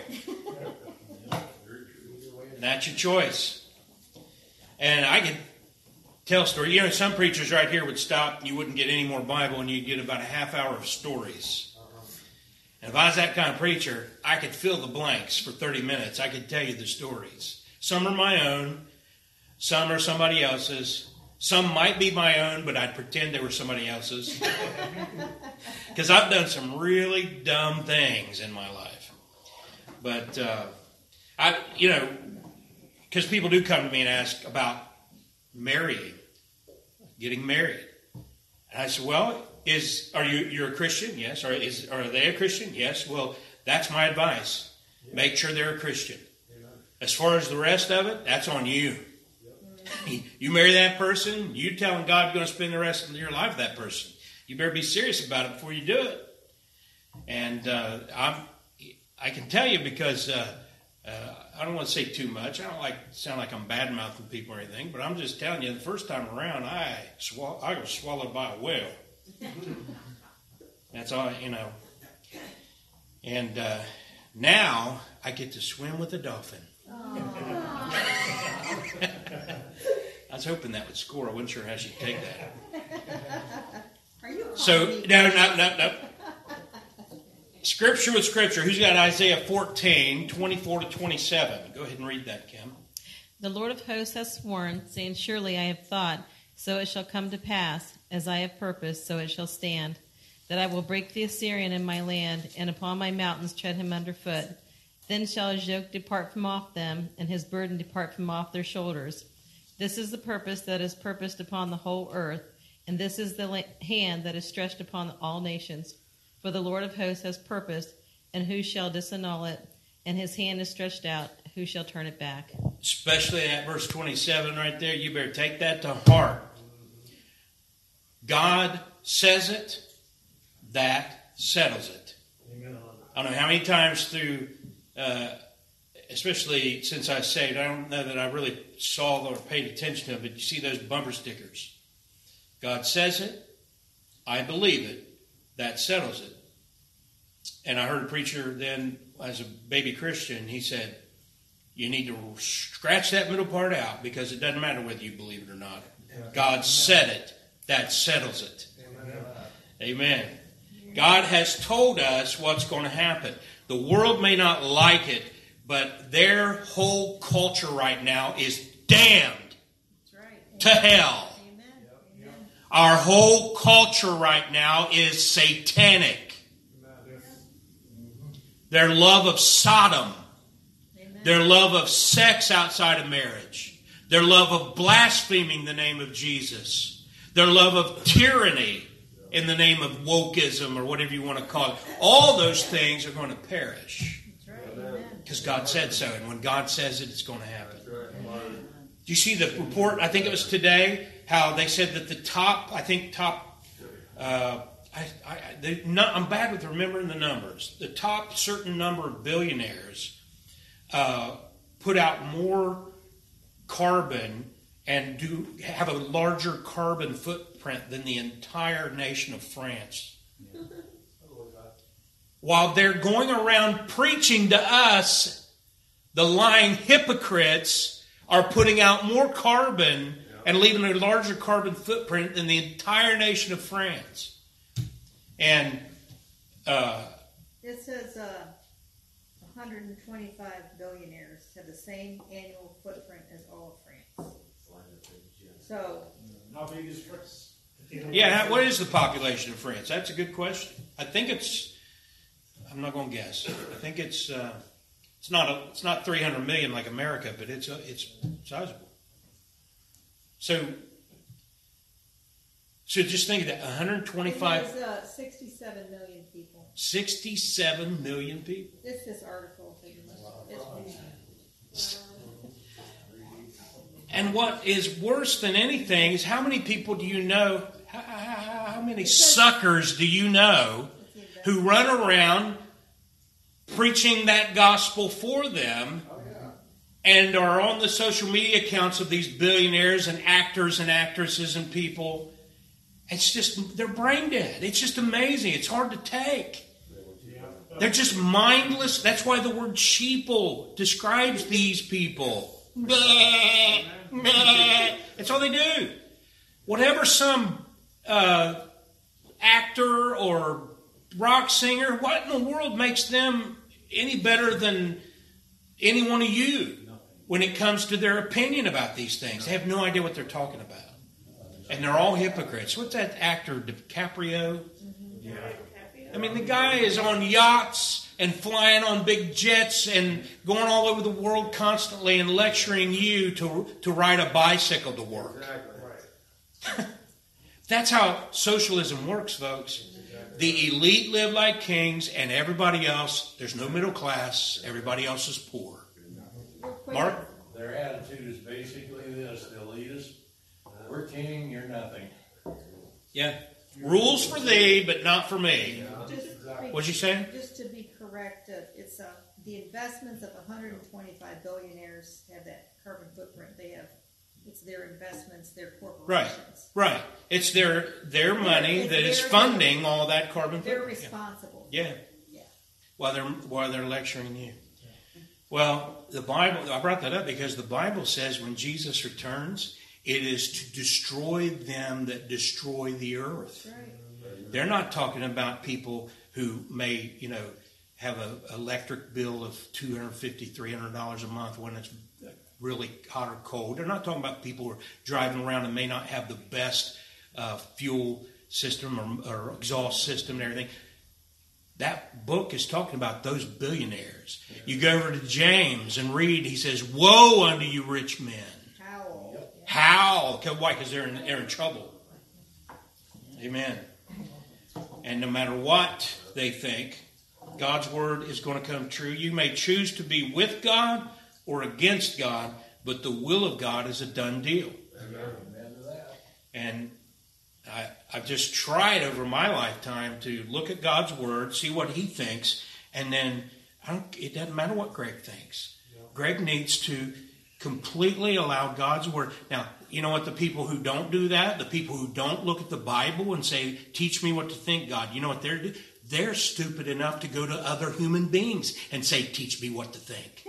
That's your choice. And I can tell stories. You know, some preachers right here would stop and you wouldn't get any more Bible and you'd get about a half hour of stories. And if I was that kind of preacher, I could fill the blanks for thirty minutes. I could tell you the stories. Some are my own. Some are somebody else's. Some might be my own, but I'd pretend they were somebody else's. Because I've done some really dumb things in my life. But, uh, I, you know, because people do come to me and ask about marrying, getting married. And I said, well, is are you you're a Christian? Yes. Or is are they a Christian? Yes. Well, that's my advice. Make sure they're a Christian. As far as the rest of it, that's on you. You marry that person, you telling God you're going to spend the rest of your life with that person. You better be serious about it before you do it. And uh, I'm, I can tell you because uh, uh, I don't want to say too much. I don't like sound like I'm bad-mouthing people or anything, but I'm just telling you, the first time around, I swall- I was swallowed by a whale. That's all, you know. And uh, now I get to swim with a dolphin. I was hoping that would score. I wasn't sure how she'd take that. Are you So, no, no, no, no. Scripture with Scripture. Who's got Isaiah fourteen, twenty-four to twenty-seven? Go ahead and read that, Kim. The Lord of hosts has sworn, saying, surely I have thought, so it shall come to pass, as I have purposed, so it shall stand, that I will break the Assyrian in my land, and upon my mountains tread him underfoot. Then shall his yoke depart from off them, and his burden depart from off their shoulders. This is the purpose that is purposed upon the whole earth, and this is the la- hand that is stretched upon all nations. For the Lord of hosts has purposed, and who shall disannul it? And his hand is stretched out, who shall turn it back? Especially at verse twenty-seven right there, you better take that to heart. God says it, that settles it. Amen. I don't know how many times through... Uh, especially since I saved, I don't know that I really saw or paid attention to it, but you see those bumper stickers. God says it, I believe it, that settles it. And I heard a preacher then, as a baby Christian, he said, you need to scratch that middle part out because it doesn't matter whether you believe it or not. God said it, that settles it. Amen. God has told us what's going to happen. The world may not like it, but their whole culture right now is damned right. to hell. Amen. Our whole culture right now is satanic. Amen. Their love of Sodom. Amen. Their love of sex outside of marriage. Their love of blaspheming the name of Jesus. Their love of tyranny in the name of wokeism or whatever you want to call it. All those things are going to perish. Because God said so. And when God says it, it's going to happen. Do you see the report? I think it was today, how they said that the top, I think top, uh, I, I, they, no, I'm bad with remembering the numbers. The top certain number of billionaires uh, put out more carbon and do have a larger carbon footprint than the entire nation of France. Yeah. While they're going around preaching to us, the lying hypocrites are putting out more carbon and leaving a larger carbon footprint than the entire nation of France. And uh, it says uh, one hundred twenty-five billionaires have the same annual footprint as all of France. So, how big is France? Yeah, what is the population of France? That's a good question. I think it's. I'm not going to guess. I think it's uh, it's not a, it's not three hundred million like America, but it's a, it's sizable. So, so just think of that: one hundred twenty-five. There's uh, sixty-seven million people. Sixty-seven million people. It's this article. It's and what is worse than anything is how many people do you know? How, how, how many suckers do you know who run around preaching that gospel for them and are on the social media accounts of these billionaires and actors and actresses and people? It's just, they're brain dead. It's just amazing. It's hard to take. They're just mindless. That's why the word sheeple describes these people. That's all they do. whatever some uh, actor or rock singer, what in the world makes them any better than any one of you when it comes to their opinion about these things? They have no idea what they're talking about. And they're all hypocrites. What's that actor, DiCaprio? Yeah. I mean, the guy is on yachts and flying on big jets and going all over the world constantly and lecturing you to, to ride a bicycle to work. Exactly. That's how socialism works, folks. The elite live like kings, and everybody else, there's no middle class. Everybody else is poor. Mark? Their attitude is basically this: the elitists, we're king, you're nothing. Yeah. Rules for thee, but not for me. Just, What'd you say? Just to be correct, uh, it's uh, the investments of one hundred twenty-five billionaires have that carbon footprint. They have, it's their investments, their corporations. Right, right. It's their their money It's that is their- funding all that carbon They're footprint. responsible. Yeah. Yeah. While they're while they're lecturing you. Well, the Bible, I brought that up because the Bible says when Jesus returns, it is to destroy them that destroy the earth. That's right. They're not talking about people who may, you know, have an electric bill of two hundred fifty dollars, three hundred dollars a month when it's really hot or cold. They're not talking about people who are driving around and may not have the best uh, fuel system or, or exhaust system and everything. That book is talking about those billionaires. You go over to James and read, he says, woe unto you rich men. Howl. How? Why? Because they're in, they're in trouble. Amen. And no matter what they think, God's word is going to come true. You may choose to be with God or against God, but the will of God is a done deal. Amen. And I, I've just tried over my lifetime to look at God's word, see what he thinks, and then I don't, it doesn't matter what Greg thinks. Greg needs to completely allow God's word. Now, you know what? The people who don't do that, the people who don't look at the Bible and say, teach me what to think, God, you know what they're doing? They're stupid enough to go to other human beings and say, teach me what to think.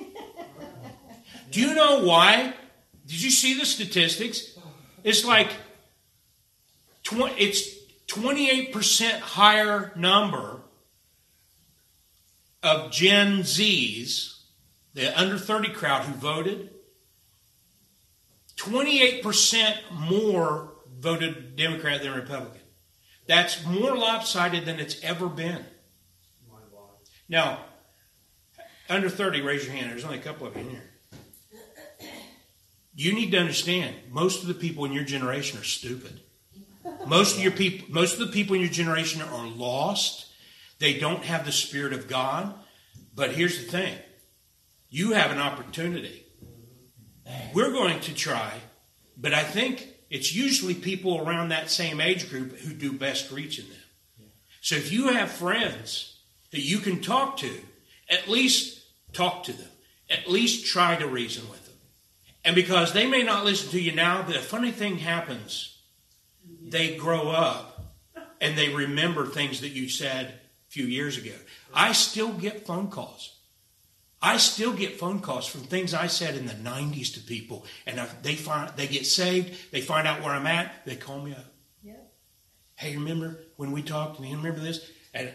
Do you know why? Did you see the statistics? It's like tw- it's twenty-eight percent higher number of Gen Zs, the under thirty crowd who voted. twenty-eight percent more voted Democrat than Republican. That's more lopsided than it's ever been. Now, under thirty, raise your hand. There's only a couple of you in here. You need to understand, most of the people in your generation are stupid. Most of your people, most of the people in your generation are lost. They don't have the Spirit of God. But here's the thing. You have an opportunity. We're going to try, but I think it's usually people around that same age group who do best reaching them. So if you have friends that you can talk to, at least talk to them. At least try to reason with them. And because they may not listen to you now, the funny thing happens. They grow up and they remember things that you said a few years ago. I still get phone calls. I still get phone calls from things I said in the nineties to people. And if they find they get saved, they find out where I'm at, they call me up. Yeah. Hey, remember when we talked? And you remember this? And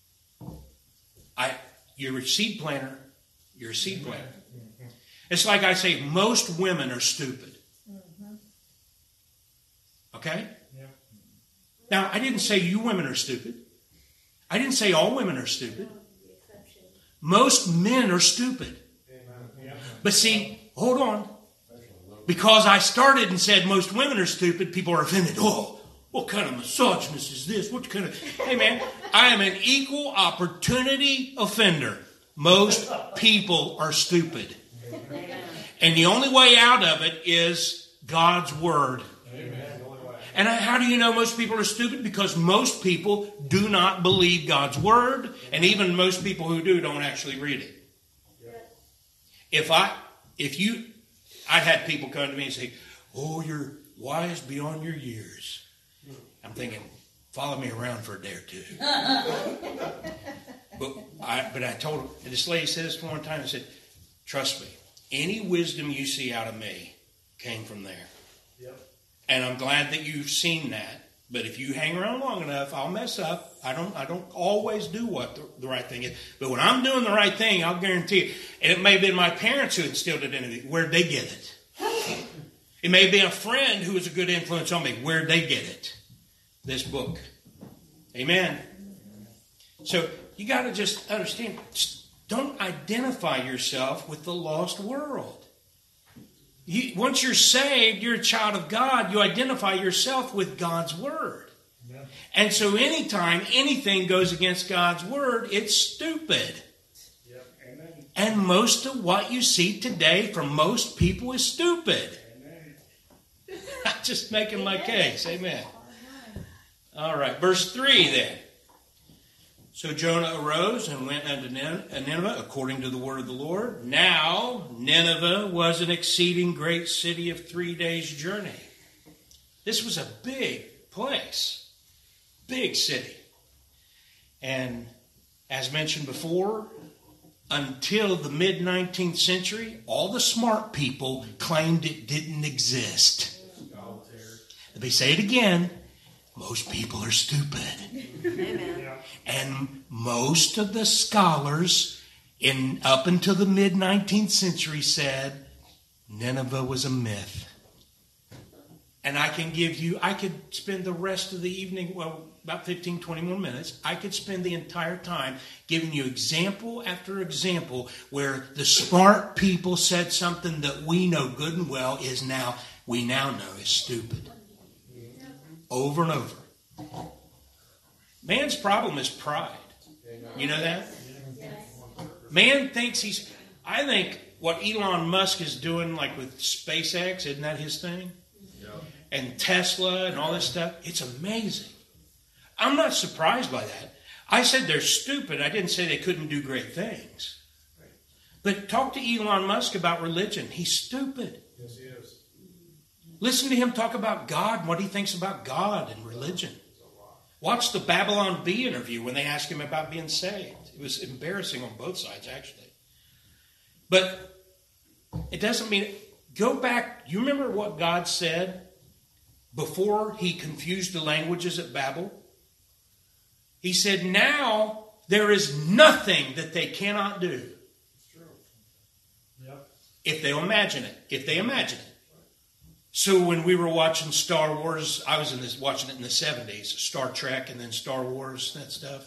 I, you're a seed planter. You're a seed planter. It's like I say, most women are stupid. Mm-hmm. Okay? Yeah. Now, I didn't say you women are stupid. I didn't say all women are stupid. Most men are stupid. But see, hold on. Because I started and said most women are stupid, people are offended. Oh, what kind of misogynist is this? What kind of... Hey, man, I am an equal opportunity offender. Most people are stupid. And the only way out of it is God's Word. Amen. And how do you know most people are stupid? Because most people do not believe God's Word. And even most people who do don't actually read it. If I, if you, I've had people come to me and say, oh, you're wise beyond your years. I'm thinking, follow me around for a day or two. but, I, but I told her, this lady said this one time, I said, trust me, any wisdom you see out of me came from there. Yep. And I'm glad that you've seen that. But if you hang around long enough, I'll mess up. I don't I don't always do what the, the right thing is. But when I'm doing the right thing, I'll guarantee you. And it may have been my parents who instilled it in me. Where'd they get it? It may have been a friend who was a good influence on me. Where'd they get it? This book. Amen. So you got to just understand, don't identify yourself with the lost world. You, once you're saved, you're a child of God, you identify yourself with God's Word. Yeah. And so anytime anything goes against God's Word, it's stupid. Yep. Amen. And most of what you see today from most people is stupid. Amen. I'm just making my case. Amen. All right, verse three then. So Jonah arose and went unto Nineveh according to the word of the Lord. Now Nineveh was an exceeding great city of three days' journey. This was a big place, big city. And as mentioned before, until the mid-nineteenth century, all the smart people claimed it didn't exist. Let me say it again. Most people are stupid. Amen. And most of the scholars in up until the mid-nineteenth century said Nineveh was a myth. And I can give you, I could spend the rest of the evening, well, about fifteen, twenty more minutes. I could spend the entire time giving you example after example where the smart people said something that we know good and well is now, we now know is stupid. Over and over. Man's problem is pride. You know that? Man thinks he's... I think what Elon Musk is doing, like with SpaceX, isn't that his thing? And Tesla and all this stuff, it's amazing. I'm not surprised by that. I said they're stupid. I didn't say they couldn't do great things. But talk to Elon Musk about religion. He's stupid. Yes, he is. Listen to him talk about God and what he thinks about God and religion. Watch the Babylon Bee interview when they asked him about being saved. It was embarrassing on both sides, actually. But it doesn't mean... Go back. You remember what God said before he confused the languages at Babel? He said, now there is nothing that they cannot do. It's true. Yep. If they'll imagine it. If they imagine it. So when we were watching Star Wars, I was in this watching it in the seventies, Star Trek and then Star Wars, that stuff.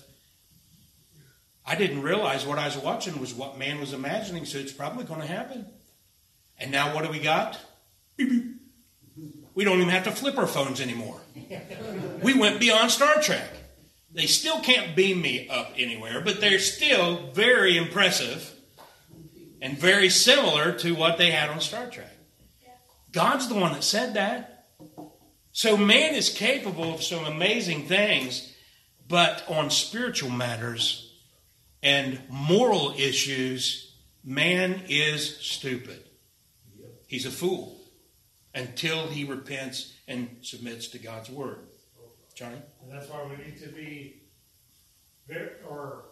I didn't realize what I was watching was what man was imagining, so it's probably going to happen. And now what do we got? Beep, beep. We don't even have to flip our phones anymore. We went beyond Star Trek. They still can't beam me up anywhere, but they're still very impressive and very similar to what they had on Star Trek. God's the one that said that. So man is capable of some amazing things, but on spiritual matters and moral issues, man is stupid. He's a fool until he repents and submits to God's word. Johnny? And that's why we need to be, very, or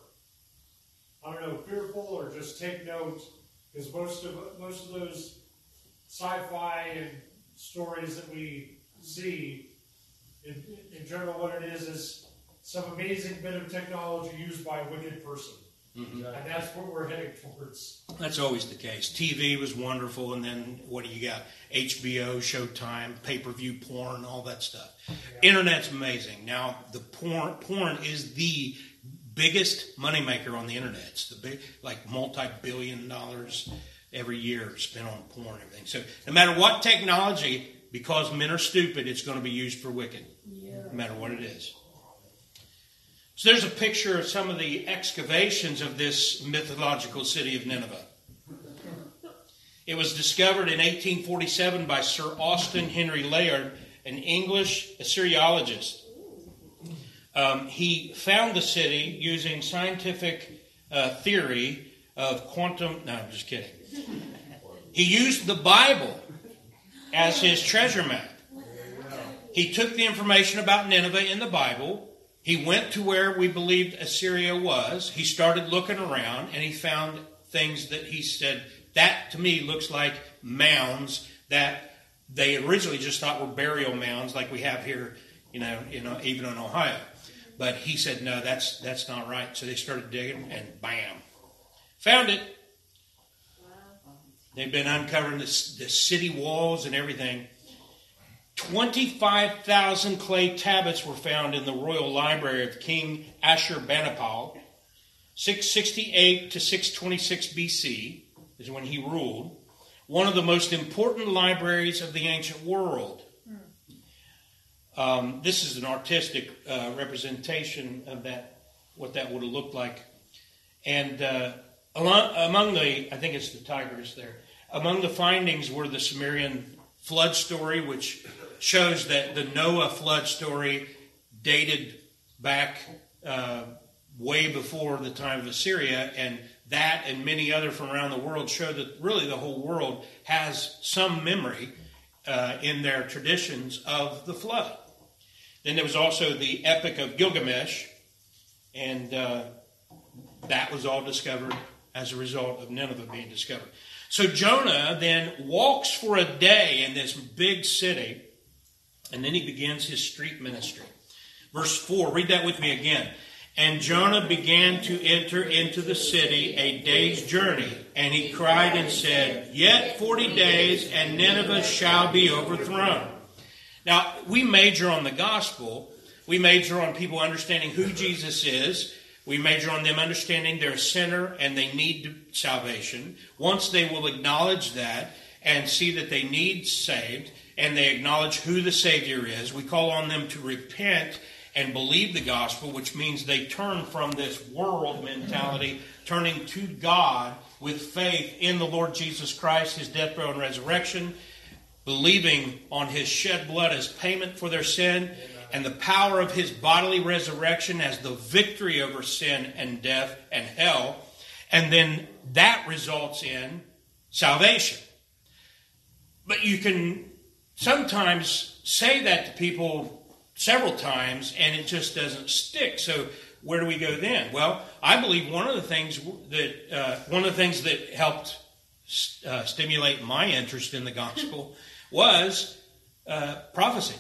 I don't know, fearful or just take note, because most of most of those sci-fi and stories that we see, in, in general, what it is is some amazing bit of technology used by a wicked person. Mm-hmm. And that's what we're heading towards. That's always the case. T V was wonderful, and then what do you got? H B O, Showtime, pay-per-view porn, all that stuff. Yeah. Internet's amazing. Now, the porn porn is the biggest moneymaker on the internet. It's the big, like multi-billion dollars every year spent on porn and everything. So no matter what technology, because men are stupid, it's going to be used for wicked. Yeah. No matter what it is. So there's a picture of some of the excavations of this mythological city of Nineveh. It was discovered in eighteen forty-seven by Sir Austin Henry Layard, an English Assyriologist. Um, he found the city using scientific uh, theory of quantum... No, I'm just kidding. He used the Bible as his treasure map. He took the information about Nineveh in the Bible. He went to where we believed Assyria was. He started looking around, and he found things that he said, that to me looks like mounds that they originally just thought were burial mounds like we have here, you know, you know, even in Ohio. But he said, no, that's that's not right. So they started digging, and bam, found it. They've been uncovering the, the city walls and everything. twenty-five thousand clay tablets were found in the royal library of King Ashurbanipal. six sixty-eight to six twenty-six B C is when he ruled. One of the most important libraries of the ancient world. Um, this is an artistic uh, representation of that, what that would have looked like. And uh, along, among the, I think it's the tigers there, among the findings were the Sumerian flood story, which shows that the Noah flood story dated back uh, way before the time of Assyria, and that and many other from around the world show that really the whole world has some memory uh, in their traditions of the flood. Then there was also the Epic of Gilgamesh, and uh, that was all discovered as a result of Nineveh being discovered. So Jonah then walks for a day in this big city, and then he begins his street ministry. Verse four, read that with me again. And Jonah began to enter into the city a day's journey, and he cried and said, yet forty days, and Nineveh shall be overthrown. Now, we major on the gospel. We major on people understanding who Jesus is. We major on them understanding they're a sinner and they need salvation. Once they will acknowledge that and see that they need saved, and they acknowledge who the Savior is, we call on them to repent and believe the gospel, which means they turn from this world mentality, turning to God with faith in the Lord Jesus Christ, his death, burial, and resurrection, believing on his shed blood as payment for their sin, Amen, and the power of his bodily resurrection as the victory over sin and death and hell. And then that results in salvation. But you can sometimes say that to people several times, and it just doesn't stick. So where do we go then? Well, I believe one of the things that uh, one of the things that helped uh, stimulate my interest in the gospel was uh, prophecy,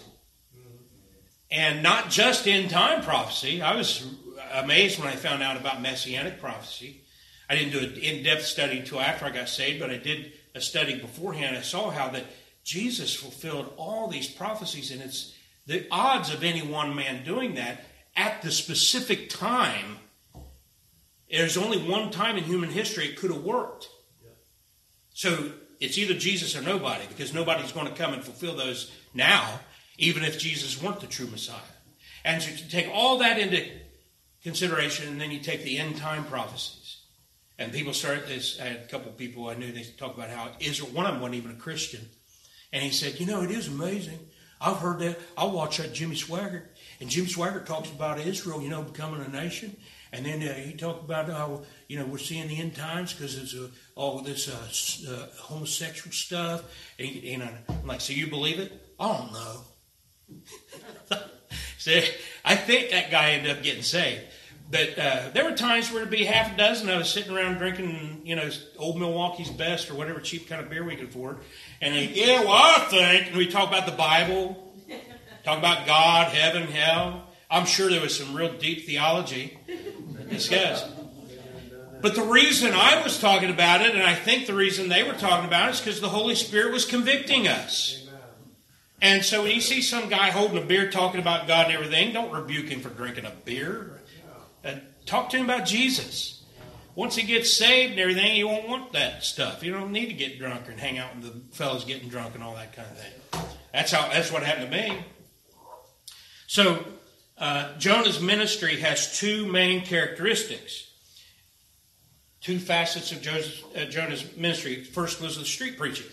and not just end time prophecy. I was amazed when I found out about messianic prophecy. I didn't do an in-depth study until after I got saved, but I did a study beforehand. I saw how that Jesus fulfilled all these prophecies, and it's the odds of any one man doing that at the specific time. There's only one time in human history it could have worked. So it's either Jesus or nobody, because nobody's going to come and fulfill those now, even if Jesus weren't the true Messiah. And so you take all that into consideration, and then you take the end time prophecies. And people start this. I had a couple of people I knew, they talk about how Israel, one of them wasn't even a Christian. And he said, you know, it is amazing. I've heard that. I watch that Jimmy Swaggart, and Jimmy Swaggart talks about Israel, you know, becoming a nation. And then uh, he talked about how, you know, we're seeing the end times because there's uh, all this uh, uh, homosexual stuff. And, and I'm like, so you believe it? I don't know. So I think that guy ended up getting saved. But uh, there were times where it'd be half a dozen of us sitting around drinking, you know, Old Milwaukee's Best or whatever cheap kind of beer we could afford. And they, yeah, well, I think, and we talk about the Bible, talk about God, heaven, hell. I'm sure there was some real deep theology discussed. But the reason I was talking about it, and I think the reason they were talking about it, is because the Holy Spirit was convicting us. And so when you see some guy holding a beer talking about God and everything, don't rebuke him for drinking a beer. Uh, talk to him about Jesus. Once he gets saved and everything, you won't want that stuff. You don't need to get drunk and hang out with the fellas getting drunk and all that kind of thing. That's how. That's what happened to me. So uh, Jonah's ministry has two main characteristics. Two facets of Joseph, uh, Jonah's ministry. First was the street preaching.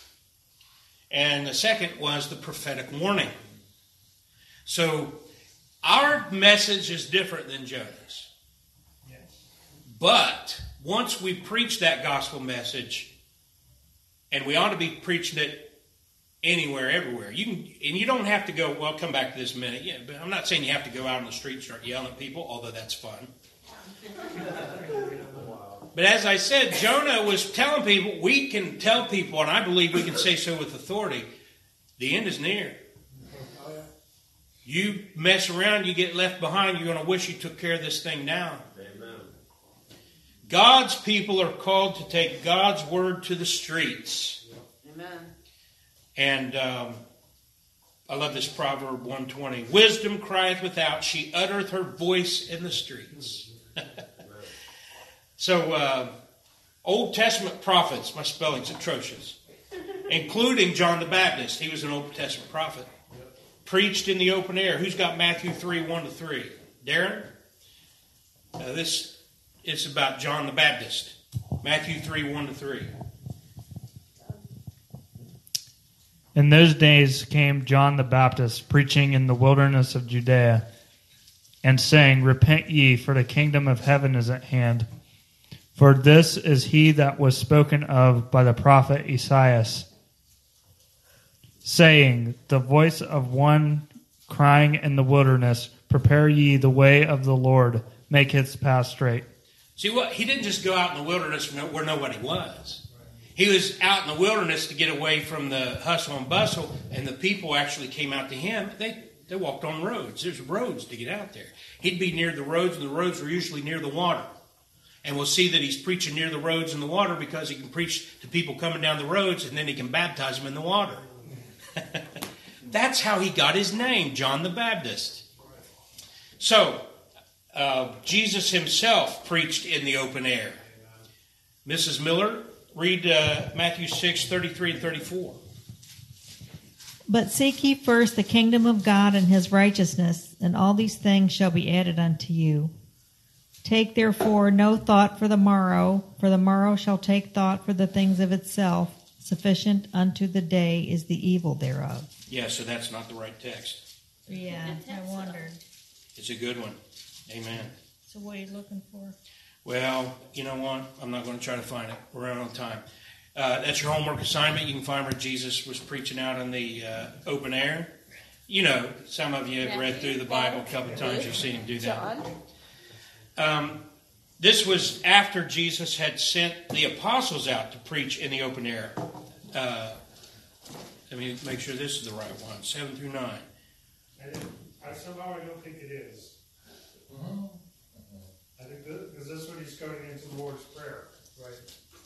And the second was the prophetic warning. So our message is different than Jonah's. Yes. But once we preach that gospel message, and we ought to be preaching it anywhere, everywhere. You can, and you don't have to go, well, I'll come back to this in a minute. Yeah, but I'm not saying you have to go out on the street and start yelling at people, although that's fun. But as I said, Jonah was telling people, we can tell people, and I believe we can say so with authority, The end is near. You mess around, you get left behind, you're going to wish you took care of this thing now. Amen. God's people are called to take God's word to the streets. Amen. And um, I love this Proverb one twenty. Wisdom crieth without, she uttereth her voice in the streets. So, uh, Old Testament prophets, my spelling's atrocious, including John the Baptist. He was an Old Testament prophet. Preached in the open air. Who's got Matthew three, one to three? Darren? Uh, this is about John the Baptist. Matthew three, one to three. In those days came John the Baptist, preaching in the wilderness of Judea, and saying, Repent ye, for the kingdom of heaven is at hand. For this is he that was spoken of by the prophet Esaias, saying, The voice of one crying in the wilderness, Prepare ye the way of the Lord, make his path straight. See, what? He didn't just go out in the wilderness where nobody was. He was out in the wilderness to get away from the hustle and bustle, and the people actually came out to him. They they walked on roads. There's roads to get out there. He'd be near the roads, and the roads were usually near the water. And we'll see that he's preaching near the roads and the water because he can preach to people coming down the roads, and then he can baptize them in the water. That's how he got his name, John the Baptist. So, uh, Jesus himself preached in the open air. Missus Miller, read uh, Matthew six, thirty-three and thirty-four. But seek ye first the kingdom of God and his righteousness, and all these things shall be added unto you. Take therefore no thought for the morrow, for the morrow shall take thought for the things of itself. Sufficient unto the day is the evil thereof. Yeah, so that's not the right text. Yeah, I wondered. It's a good one. Amen. So what are you looking for? Well, you know what? I'm not going to try to find it. We're out on time. Uh, that's your homework assignment. You can find where Jesus was preaching out in the uh, open air. You know, some of you have read through the Bible a couple of times. You've seen him do that. Um, this was after Jesus had sent the apostles out to preach in the open air. Uh, let me make sure this is the right one. Seven through nine. And it, I, somehow I don't think it is. Mm-hmm. I think because this is what he's going into the Lord's Prayer, right?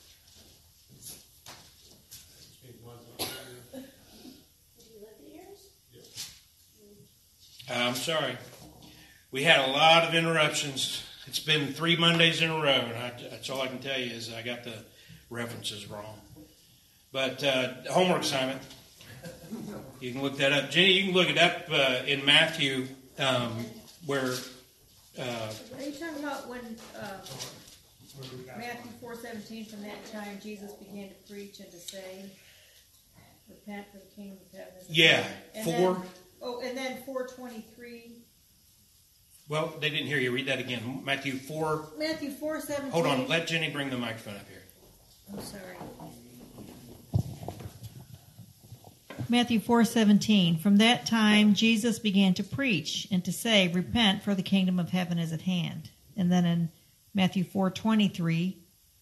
I'm sorry. We had a lot of interruptions. It's been three Mondays in a row, and I, that's all I can tell you is I got the references wrong. But uh, homework assignment, you can look that up. Jenny, you can look it up uh, in Matthew um, where... Uh, Are you talking about when uh, Matthew four seventeen, from that time Jesus began to preach and to say, repent for the kingdom of heaven? Yeah, and four. Then, oh, and then four twenty-three. Well, they didn't hear you. Read that again. Matthew four. Matthew four seventeen. Hold on. Let Jenny bring the microphone up here. I'm sorry. Matthew four seventeen. From that time Jesus began to preach and to say, Repent, for the kingdom of heaven is at hand. And then in Matthew four twenty-three,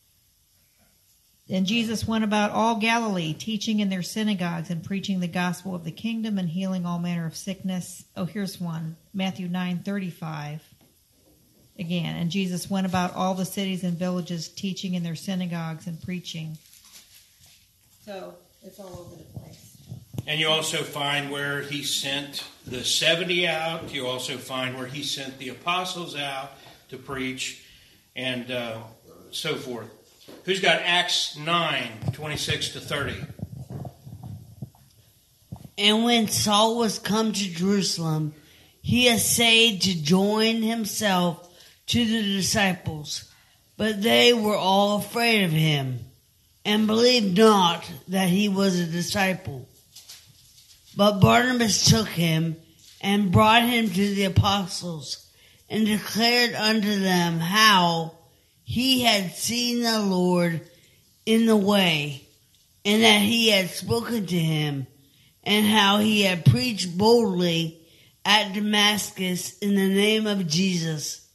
and Jesus went about all Galilee, teaching in their synagogues and preaching the gospel of the kingdom and healing all manner of sickness. Oh, here's one. Matthew nine thirty-five. Again, and Jesus went about all the cities and villages, teaching in their synagogues and preaching. So it's all over the place. And you also find where he sent the seventy out. You also find where he sent the apostles out to preach and uh, so forth. Who's got Acts nine, twenty-six to thirty? And when Saul was come to Jerusalem, he essayed to join himself to the disciples, but they were all afraid of him, and believed not that he was a disciple. But Barnabas took him, and brought him to the apostles, and declared unto them how he had seen the Lord in the way, and that he had spoken to him, and how he had preached boldly at Damascus in the name of Jesus.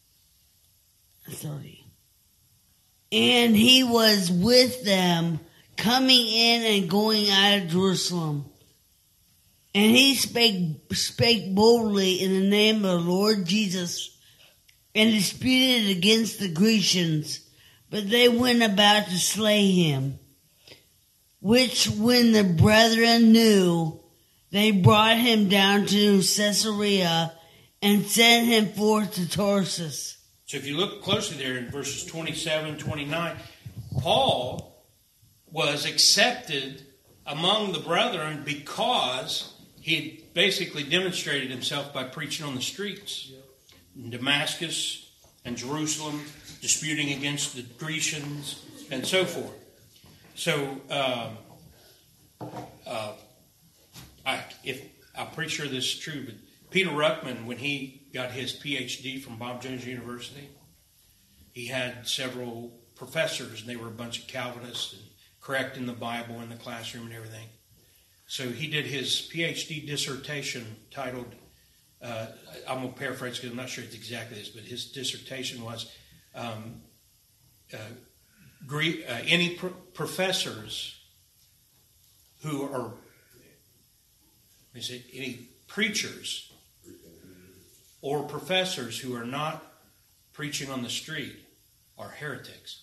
thirty. And he was with them coming in and going out of Jerusalem. And he spake, spake boldly in the name of the Lord Jesus, and disputed against the Grecians, but they went about to slay him. Which when the brethren knew, they brought him down to Caesarea, and sent him forth to Tarsus. So if you look closely there in verses twenty-seven, twenty-nine, Paul was accepted among the brethren because he had basically demonstrated himself by preaching on the streets in Damascus and Jerusalem, disputing against the Grecians and so forth. So, um, uh, I, if I'm pretty sure this is true, but Peter Ruckman, when he got his P H D from Bob Jones University, he had several professors, and they were a bunch of Calvinists and correcting the Bible in the classroom and everything. So he did his P H D dissertation titled, uh, I'm going to paraphrase because I'm not sure it's exactly this, but his dissertation was um, uh, Greek, uh, any pro- professors who are, let me say, any preachers or professors who are not preaching on the street are heretics.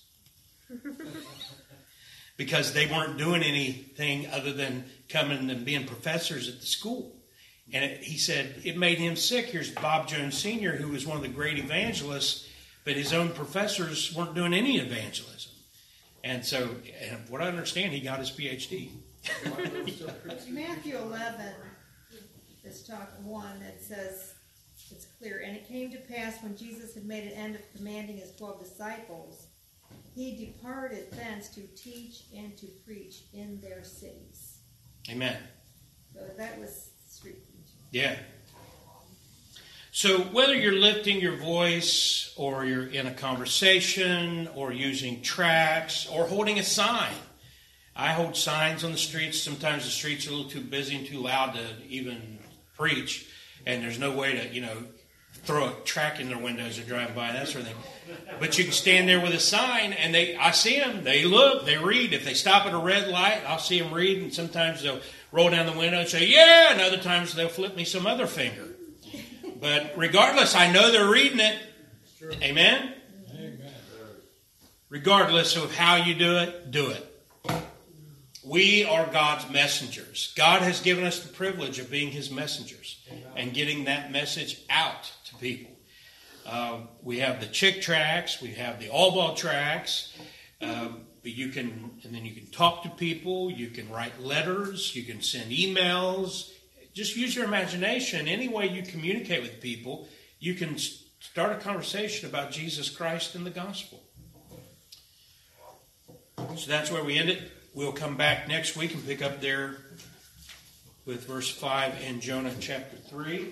Because they weren't doing anything other than coming and being professors at the school. And it, he said it made him sick. Here's Bob Jones Senior, who was one of the great evangelists, but his own professors weren't doing any evangelism. And so, and what I understand, he got his P H D. Matthew eleven is talk one that says, it's clear, and it came to pass when Jesus had made an end of commanding his twelve disciples, he departed thence to teach and to preach in their cities. Amen. So that was street preaching. Yeah. So whether you're lifting your voice or you're in a conversation or using tracts or holding a sign. I hold signs on the streets. Sometimes the streets are a little too busy and too loud to even preach. And there's no way to, you know, throw a track in their windows or drive by, that sort of thing. But you can stand there with a sign, and they, I see them. They look, they read. If they stop at a red light, I'll see them read, and sometimes they'll roll down the window and say, yeah, and other times they'll flip me some other finger. But regardless, I know they're reading it. Amen? Amen. Regardless of how you do it, do it. We are God's messengers. God has given us the privilege of being His messengers and getting that message out to people. Uh, we have the Chick tracts, we have the All Ball tracts, uh, but you can, and then you can talk to people, you can write letters, you can send emails. Just use your imagination. Any way you communicate with people, you can start a conversation about Jesus Christ and the gospel. So that's where we end it. We'll come back next week and pick up there with verse five in Jonah chapter three.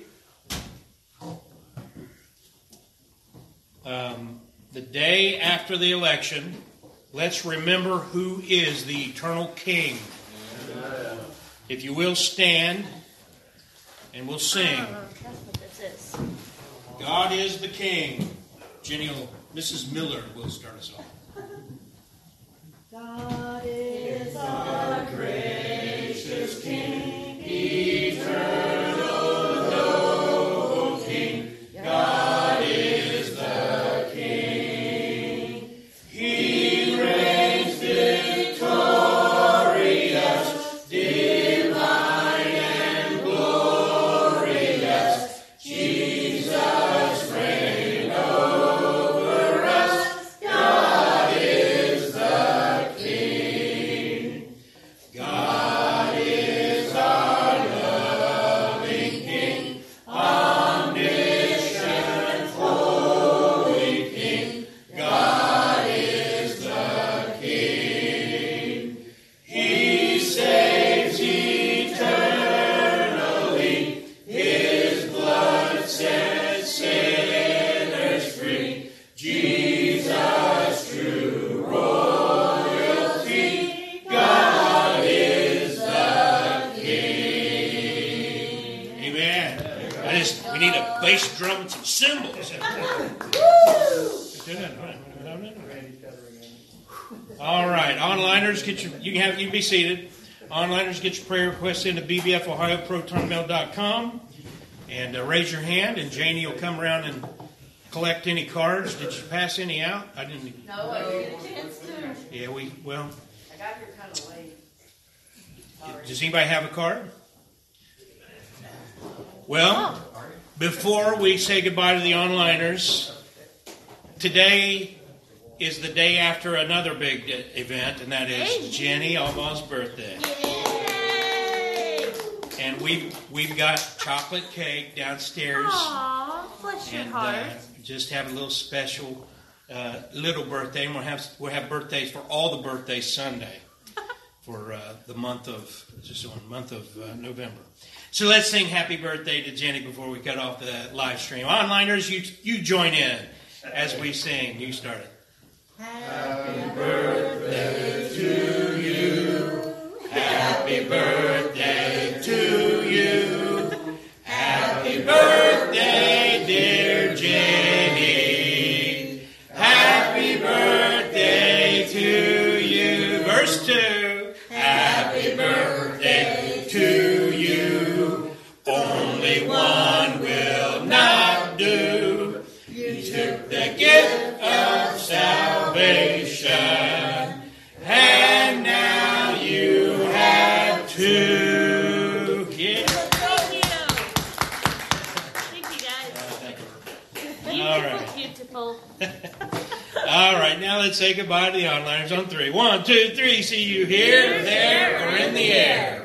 Um, the day after the election, let's remember who is the eternal King. If you will, stand and we'll sing. That's what this is. God is the King. Jenny, will, Missus Miller will start us off. God is our gracious King, eternal, noble King. God is the King. He reigns victorious, divine and glorious. Jesus reigns over us. God is the King. God is our loving King, omniscient, holy King. God is the King. He saves eternally. His blood sets sinners free. Jesus, true royalty. God is the King. Amen. I just, we need a bass drum and some cymbals. Woo! All right, onliners, get your. You can have. You can be seated. Onliners, get your prayer requests into b b f ohio proton mail dot com and uh, raise your hand, and Janie will come around and collect any cards. Did you pass any out? I didn't. No, I didn't get a chance to. Yeah, we well. I got here kind of late. Sorry. Does anybody have a card? Well, before we say goodbye to the onliners, today is the day after another big event, and that is Jenny Alba's birthday. Yay! And we've we've got chocolate cake downstairs. Aw, bless your and heart. uh, just have a little special uh, little birthday. And we'll have we'll have birthdays for all the birthdays Sunday for uh, the month of just one month of uh, November. So let's sing happy birthday to Jenny before we cut off the live stream. Onliners, you you join in as we sing. You start it. Happy birthday to you. Happy birthday to you. Happy birthday, dear Jenny. Happy birthday to you. Verse two. Happy birthday to you. Only one will not do. You took the gift of salvation, and now you have two. Yeah. Thank you. Thank you, guys. Thank you. All right. Beautiful. All right, now let's say goodbye to the onliners on three. One, two, three. See you here, there, or in the air.